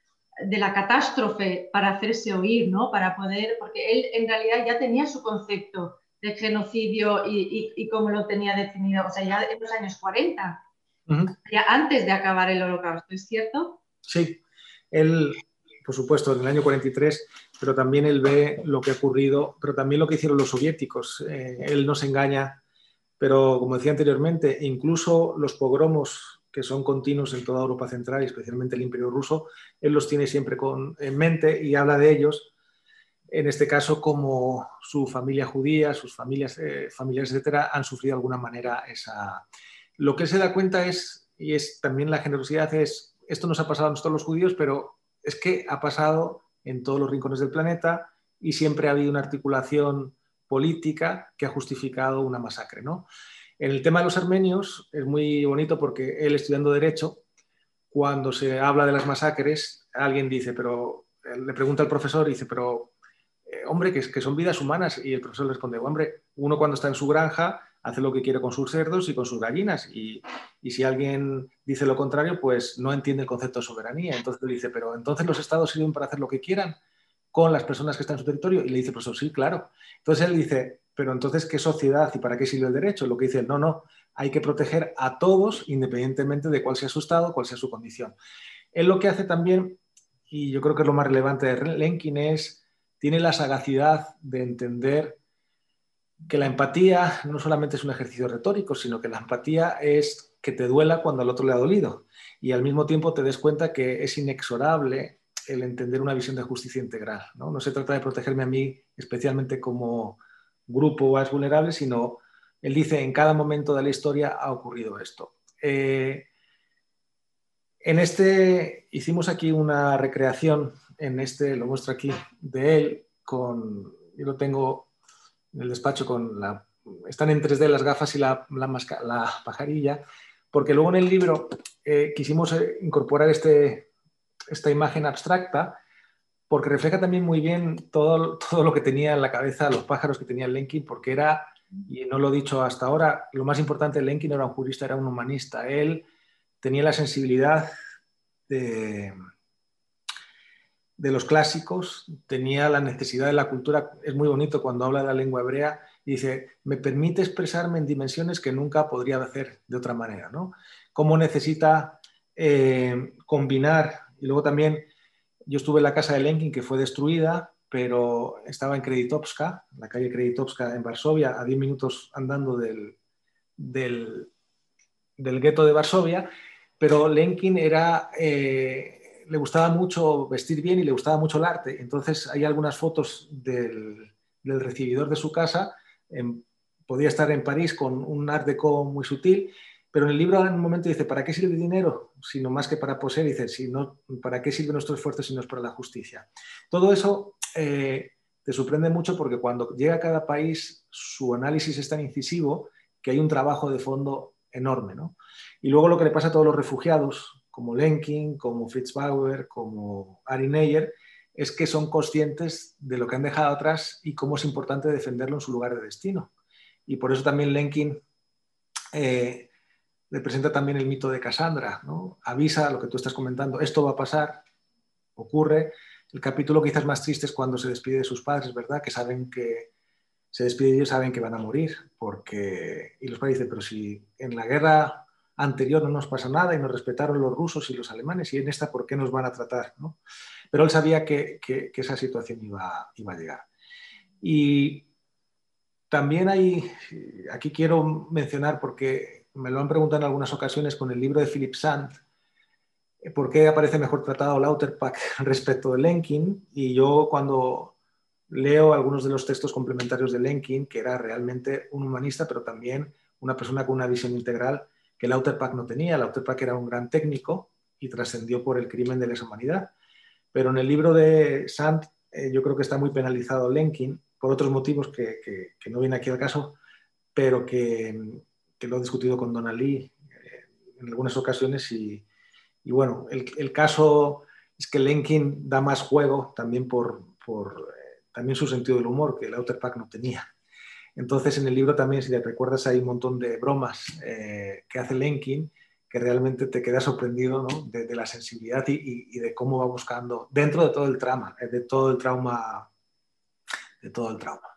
de la catástrofe para hacerse oír, ¿no? Para poder, porque él en realidad ya tenía su concepto de genocidio y, y, y cómo lo tenía definido, o sea, ya en los años cuarenta, uh-huh. ya antes de acabar el Holocausto, ¿es cierto? Sí, él, por supuesto, en el año cuarenta y tres, pero también él ve lo que ha ocurrido, pero también lo que hicieron los soviéticos. Eh, él no se engaña, pero como decía anteriormente, incluso los pogromos que son continuos en toda Europa Central y especialmente el Imperio Ruso, él los tiene siempre con, en mente y habla de ellos, en este caso como su familia judía, sus familias, eh, familiares, etcétera, han sufrido de alguna manera esa... Lo que él se da cuenta es, y es también la generosidad, es, esto nos ha pasado a nosotros los judíos, pero es que ha pasado en todos los rincones del planeta y siempre ha habido una articulación política que ha justificado una masacre, ¿no? En el tema de los armenios es muy bonito porque él, estudiando Derecho, cuando se habla de las masacres, alguien dice, pero le pregunta al profesor y dice, pero eh, hombre, que, que son vidas humanas. Y el profesor le responde, hombre, uno cuando está en su granja hace lo que quiere con sus cerdos y con sus gallinas. Y, y si alguien dice lo contrario, pues no entiende el concepto de soberanía. Entonces le dice, pero entonces los estados sirven para hacer lo que quieran con las personas que están en su territorio. Y le dice el profesor, sí, claro. Entonces él dice, pero entonces, ¿qué sociedad y para qué sirve el derecho? Lo que dice él, no, no, hay que proteger a todos independientemente de cuál sea su estado, cuál sea su condición. Él lo que hace también, y yo creo que es lo más relevante de Lemkin, es, tiene la sagacidad de entender que la empatía no solamente es un ejercicio retórico, sino que la empatía es que te duela cuando al otro le ha dolido y al mismo tiempo te des cuenta que es inexorable el entender una visión de justicia integral, ¿no? No se trata de protegerme a mí especialmente como grupo más vulnerable, sino él dice en cada momento de la historia ha ocurrido esto. Eh, en este hicimos aquí una recreación, en este lo muestro aquí, de él con, yo lo tengo en el despacho con la, están en tres D las gafas y la, la, masca, la pajarilla, porque luego en el libro eh, quisimos incorporar este, esta imagen abstracta porque refleja también muy bien todo, todo lo que tenía en la cabeza, los pájaros que tenía Lemkin, porque era, y no lo he dicho hasta ahora, lo más importante de Lemkin no era un jurista, era un humanista. Él tenía la sensibilidad de, de los clásicos, tenía la necesidad de la cultura. Es muy bonito cuando habla de la lengua hebrea y dice, me permite expresarme en dimensiones que nunca podría hacer de otra manera, ¿no? Cómo necesita eh, combinar, y luego también yo estuve en la casa de Lenkin, que fue destruida, pero estaba en Kreditovska, la calle Kreditovska en Varsovia, a diez minutos andando del, del, del gueto de Varsovia, pero Lenkin era, eh, le gustaba mucho vestir bien y le gustaba mucho el arte. Entonces hay algunas fotos del, del recibidor de su casa, en, podía estar en París con un art déco muy sutil, pero en el libro en un momento dice, ¿para qué sirve el dinero? Sino más que para poseer, dice, si no, ¿para qué sirve nuestro esfuerzo si no es para la justicia? Todo eso eh, te sorprende mucho porque cuando llega a cada país su análisis es tan incisivo que hay un trabajo de fondo enorme, ¿no? Y luego lo que le pasa a todos los refugiados, como Lenkin, como Fritz Bauer, como Ari Neyer, es que son conscientes de lo que han dejado atrás y cómo es importante defenderlo en su lugar de destino. Y por eso también Lenkin eh, representa también el mito de Cassandra, ¿no? Avisa lo que tú estás comentando, esto va a pasar, ocurre. El capítulo quizás más triste es cuando se despide de sus padres, ¿verdad? Que saben que se despide de ellos, saben que van a morir, porque... Y los padres dicen, pero si en la guerra anterior no nos pasa nada y nos respetaron los rusos y los alemanes, y en esta, ¿por qué nos van a tratar? ¿No? Pero él sabía que, que, que esa situación iba, iba a llegar. Y también hay, aquí quiero mencionar, porque me lo han preguntado en algunas ocasiones con el libro de Philip Sand, ¿por qué aparece mejor tratado Lauterpacht respecto de Lenkin? Y yo cuando leo algunos de los textos complementarios de Lenkin, que era realmente un humanista, pero también una persona con una visión integral que Lauterpacht no tenía. Lauterpacht era un gran técnico y trascendió por el crimen de lesa humanidad. Pero en el libro de Sand eh, yo creo que está muy penalizado Lenkin, por otros motivos que, que, que no viene aquí al caso, pero que, que lo he discutido con Donna Lee eh, en algunas ocasiones y, y bueno, el, el caso es que Lenkin da más juego también por, por eh, también su sentido del humor, que Lauterpacht no tenía. Entonces, en el libro también, si te recuerdas, hay un montón de bromas eh, que hace Lenkin, que realmente te queda sorprendido, ¿no? de, de la sensibilidad y, y, y de cómo va buscando, dentro de todo el trauma, de todo el trauma, de todo el trauma.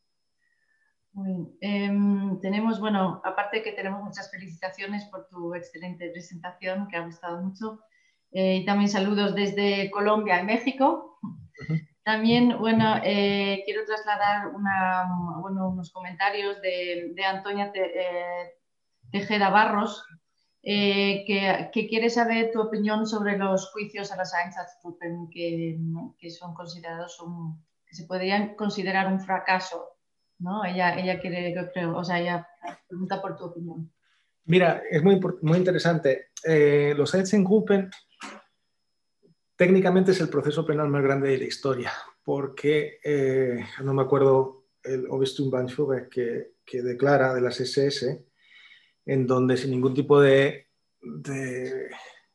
Muy bien. Eh, tenemos, bueno, aparte que tenemos muchas felicitaciones por tu excelente presentación, que ha gustado mucho, eh, y también saludos desde Colombia y México. Uh-huh. También, bueno, eh, quiero trasladar una, bueno, unos comentarios de, de Antonia Te, eh, Tejeda Barros, eh, que, que quiere saber tu opinión sobre los juicios a las Einsatzgruppen que, que son considerados un, que se podrían considerar un fracaso, ¿no? Ella, ella quiere, yo creo, o sea, ella pregunta por tu opinión. Mira, es muy, muy interesante. Eh, los Einsatzgruppen técnicamente es el proceso penal más grande de la historia, porque eh, no me acuerdo el Oberste que, que declara de las ese ese, en donde sin ningún tipo de, de,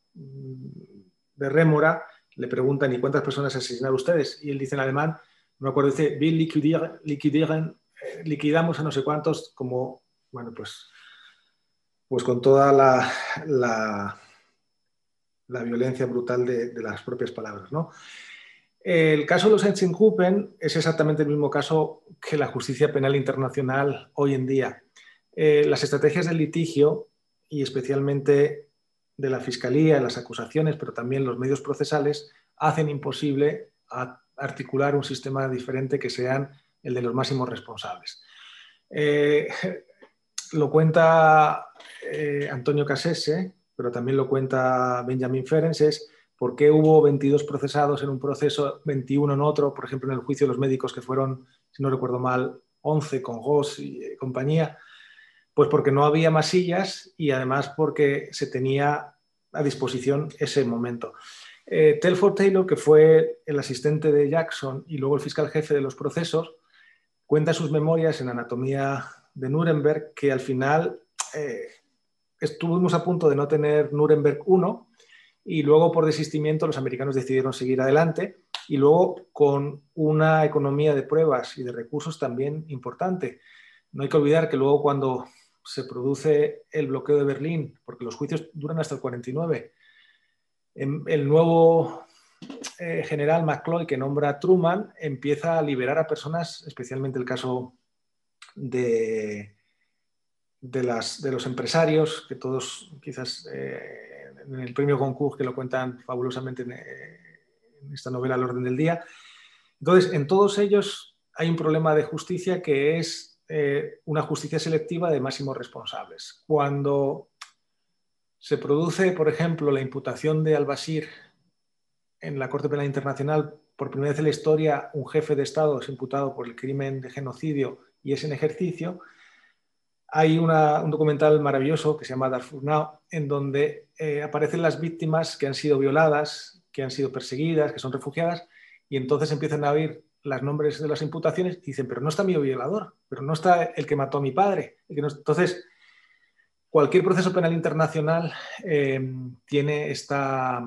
de rémora le preguntan ¿y cuántas personas asesinaron ustedes? Y él dice en alemán, no me acuerdo, dice, wir liquidieren, liquidieren, eh, liquidamos a no sé cuántos, como, bueno, pues, pues con toda la, la, la violencia brutal de, de las propias palabras, ¿no? El caso de los Einsatzgruppen es exactamente el mismo caso que la justicia penal internacional hoy en día. Eh, las estrategias del litigio y especialmente de la fiscalía, las acusaciones, pero también los medios procesales, hacen imposible articular un sistema diferente que sean el de los máximos responsables. Eh, lo cuenta eh, Antonio Cassese, pero también lo cuenta Benjamin Ferencz, es por qué hubo veintidós procesados en un proceso, veintiuno en otro, por ejemplo, en el juicio de los médicos que fueron, si no recuerdo mal, once con Goss y eh, compañía. Pues porque no había masillas y además porque se tenía a disposición ese momento. Eh, Telford Taylor, que fue el asistente de Jackson y luego el fiscal jefe de los procesos, cuenta sus memorias en Anatomía de Nuremberg que al final eh, estuvimos a punto de no tener Nuremberg uno y luego por desistimiento los americanos decidieron seguir adelante y luego con una economía de pruebas y de recursos también importante. No hay que olvidar que luego cuando se produce el bloqueo de Berlín, porque los juicios duran hasta el cuarenta y nueve, el nuevo eh, general McCloy que nombra Truman empieza a liberar a personas, especialmente el caso de, de, las, de los empresarios, que todos quizás eh, en el premio Goncourt que lo cuentan fabulosamente en, en esta novela Al orden del día. Entonces, en todos ellos hay un problema de justicia que es eh, una justicia selectiva de máximos responsables. Cuando se produce, por ejemplo, la imputación de al-Bashir en la Corte Penal Internacional, por primera vez en la historia, un jefe de Estado es imputado por el crimen de genocidio y es en ejercicio. Hay una, un documental maravilloso que se llama Darfur Now, en donde eh, aparecen las víctimas que han sido violadas, que han sido perseguidas, que son refugiadas, y entonces empiezan a oír los nombres de las imputaciones y dicen, pero no está mi violador, pero no está el que mató a mi padre. El que no... Entonces, cualquier proceso penal internacional eh, tiene esta...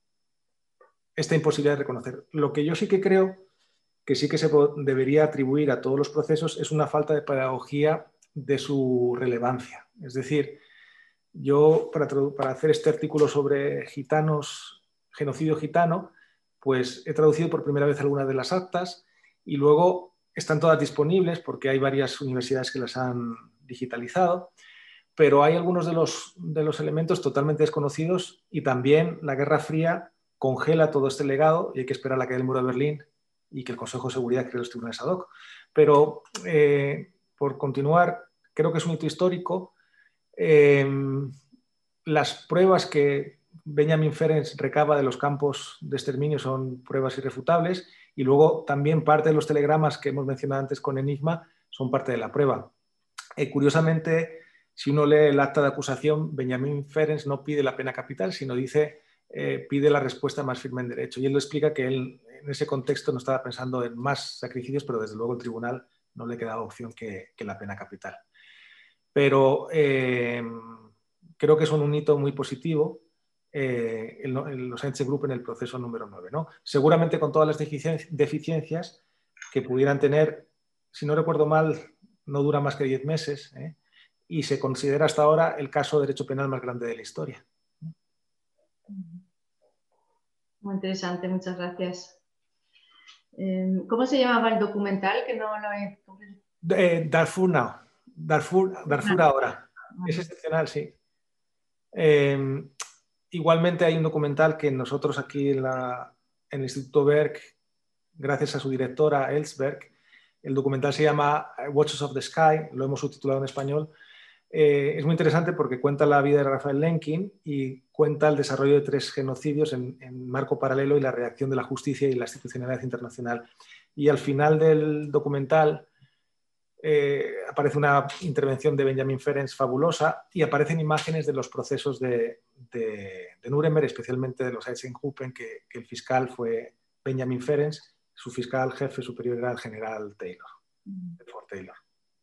esta imposibilidad de reconocer. Lo que yo sí que creo que sí que se debería atribuir a todos los procesos es una falta de pedagogía de su relevancia. Es decir, yo para, para hacer este artículo sobre gitanos, genocidio gitano, pues he traducido por primera vez algunas de las actas y luego están todas disponibles porque hay varias universidades que las han digitalizado, pero hay algunos de los, de los elementos totalmente desconocidos y también la Guerra Fría congela todo este legado y hay que esperar a la caída del muro de Berlín y que el Consejo de Seguridad cree los tribunales ad hoc. Pero, eh, por continuar, creo que es un hito histórico. Eh, las pruebas que Benjamin Ferencz recaba de los campos de exterminio son pruebas irrefutables y luego también parte de los telegramas que hemos mencionado antes con Enigma son parte de la prueba. Eh, curiosamente, si uno lee el acta de acusación, Benjamin Ferencz no pide la pena capital, sino dice, eh, pide la respuesta más firme en derecho. Y él lo explica que él en ese contexto no estaba pensando en más sacrificios, pero desde luego el tribunal no le quedaba opción que, que la pena capital. Pero eh, creo que es un hito muy positivo eh, en, en los Sánchez Group en el proceso número nueve, ¿no? Seguramente con todas las deficiencias que pudieran tener, si no recuerdo mal, no dura más que diez meses, ¿eh? Y se considera hasta ahora el caso de derecho penal más grande de la historia. Muy interesante, muchas gracias. ¿Cómo se llamaba el documental? Que no lo he... Eh, Darfur Now. Darfur, Darfur ahora. Es excepcional, sí. Eh, igualmente hay un documental que nosotros aquí en, la, en el Instituto Berg, gracias a su directora Ellsberg, el documental se llama Watchers of the Sky, lo hemos subtitulado en español. Eh, es muy interesante porque cuenta la vida de Raphael Lemkin y cuenta el desarrollo de tres genocidios en, en marco paralelo y la reacción de la justicia y la institucionalidad internacional. Y al final del documental eh, aparece una intervención de Benjamin Ferencz fabulosa y aparecen imágenes de los procesos de, de, de Nuremberg, especialmente de los Eisenhofen, que, que el fiscal fue Benjamin Ferencz, su fiscal jefe superior era el general Taylor, Fort Taylor.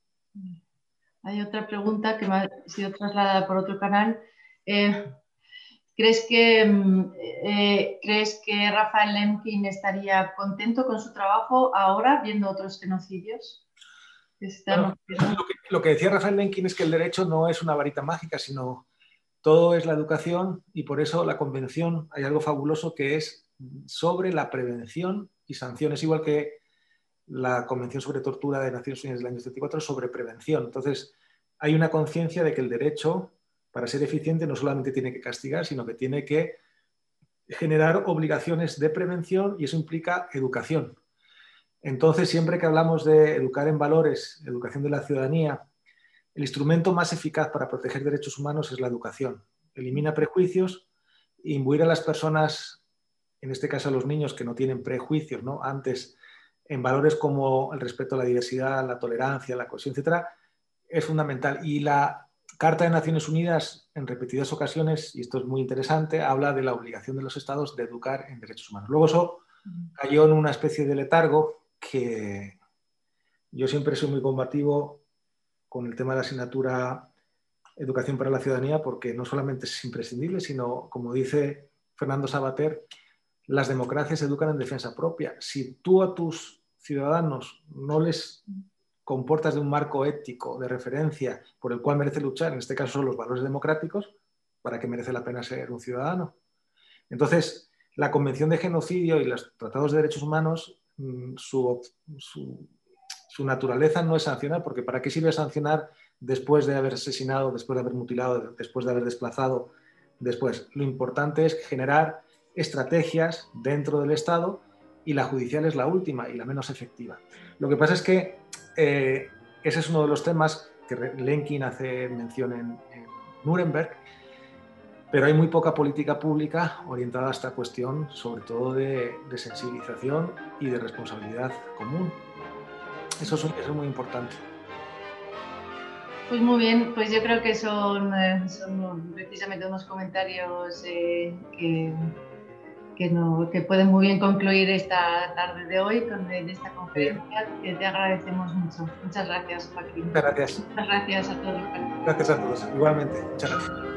Hay otra pregunta que me ha sido trasladada por otro canal. Eh, ¿crees, que, eh, ¿Crees que Raphael Lemkin estaría contento con su trabajo ahora viendo otros genocidios? Bueno, lo, que, lo que decía Raphael Lemkin es que el derecho no es una varita mágica, sino todo es la educación y por eso la convención, hay algo fabuloso que es sobre la prevención y sanciones, igual que la Convención sobre Tortura de Naciones Unidas del año setenta y cuatro sobre prevención. Entonces, hay una conciencia de que el derecho, para ser eficiente, no solamente tiene que castigar, sino que tiene que generar obligaciones de prevención y eso implica educación. Entonces, siempre que hablamos de educar en valores, educación de la ciudadanía, el instrumento más eficaz para proteger derechos humanos es la educación. Elimina prejuicios e imbuir a las personas, en este caso a los niños que no tienen prejuicios, ¿no? Antes, en valores como el respeto a la diversidad, la tolerancia, la cohesión, etcétera, es fundamental. Y la Carta de Naciones Unidas, en repetidas ocasiones, y esto es muy interesante, habla de la obligación de los estados de educar en derechos humanos. Luego eso cayó en una especie de letargo que yo siempre soy muy combativo con el tema de la asignatura Educación para la Ciudadanía, porque no solamente es imprescindible, sino, como dice Fernando Savater, las democracias educan en defensa propia. Si tú a tus ciudadanos no les comportas de un marco ético de referencia por el cual merece luchar, en este caso son los valores democráticos, ¿para qué merece la pena ser un ciudadano? Entonces, la Convención de Genocidio y los tratados de derechos humanos, su, su, su naturaleza no es sancionar, porque ¿para qué sirve sancionar después de haber asesinado, después de haber mutilado, después de haber desplazado? Después, lo importante es generar estrategias dentro del Estado, y la judicial es la última y la menos efectiva. Lo que pasa es que eh, ese es uno de los temas que Lemkin hace mención en, en Nuremberg, pero hay muy poca política pública orientada a esta cuestión, sobre todo de, de sensibilización y de responsabilidad común. Eso es, eso es muy importante. Pues muy bien, pues yo creo que son, eh, son precisamente unos comentarios eh, que, que, no, que pueden muy bien concluir esta tarde de hoy con de, de esta conferencia, que te agradecemos mucho. Muchas gracias, Joaquín. Muchas gracias. Muchas gracias a todos. Gracias a todos. Igualmente. Muchas gracias.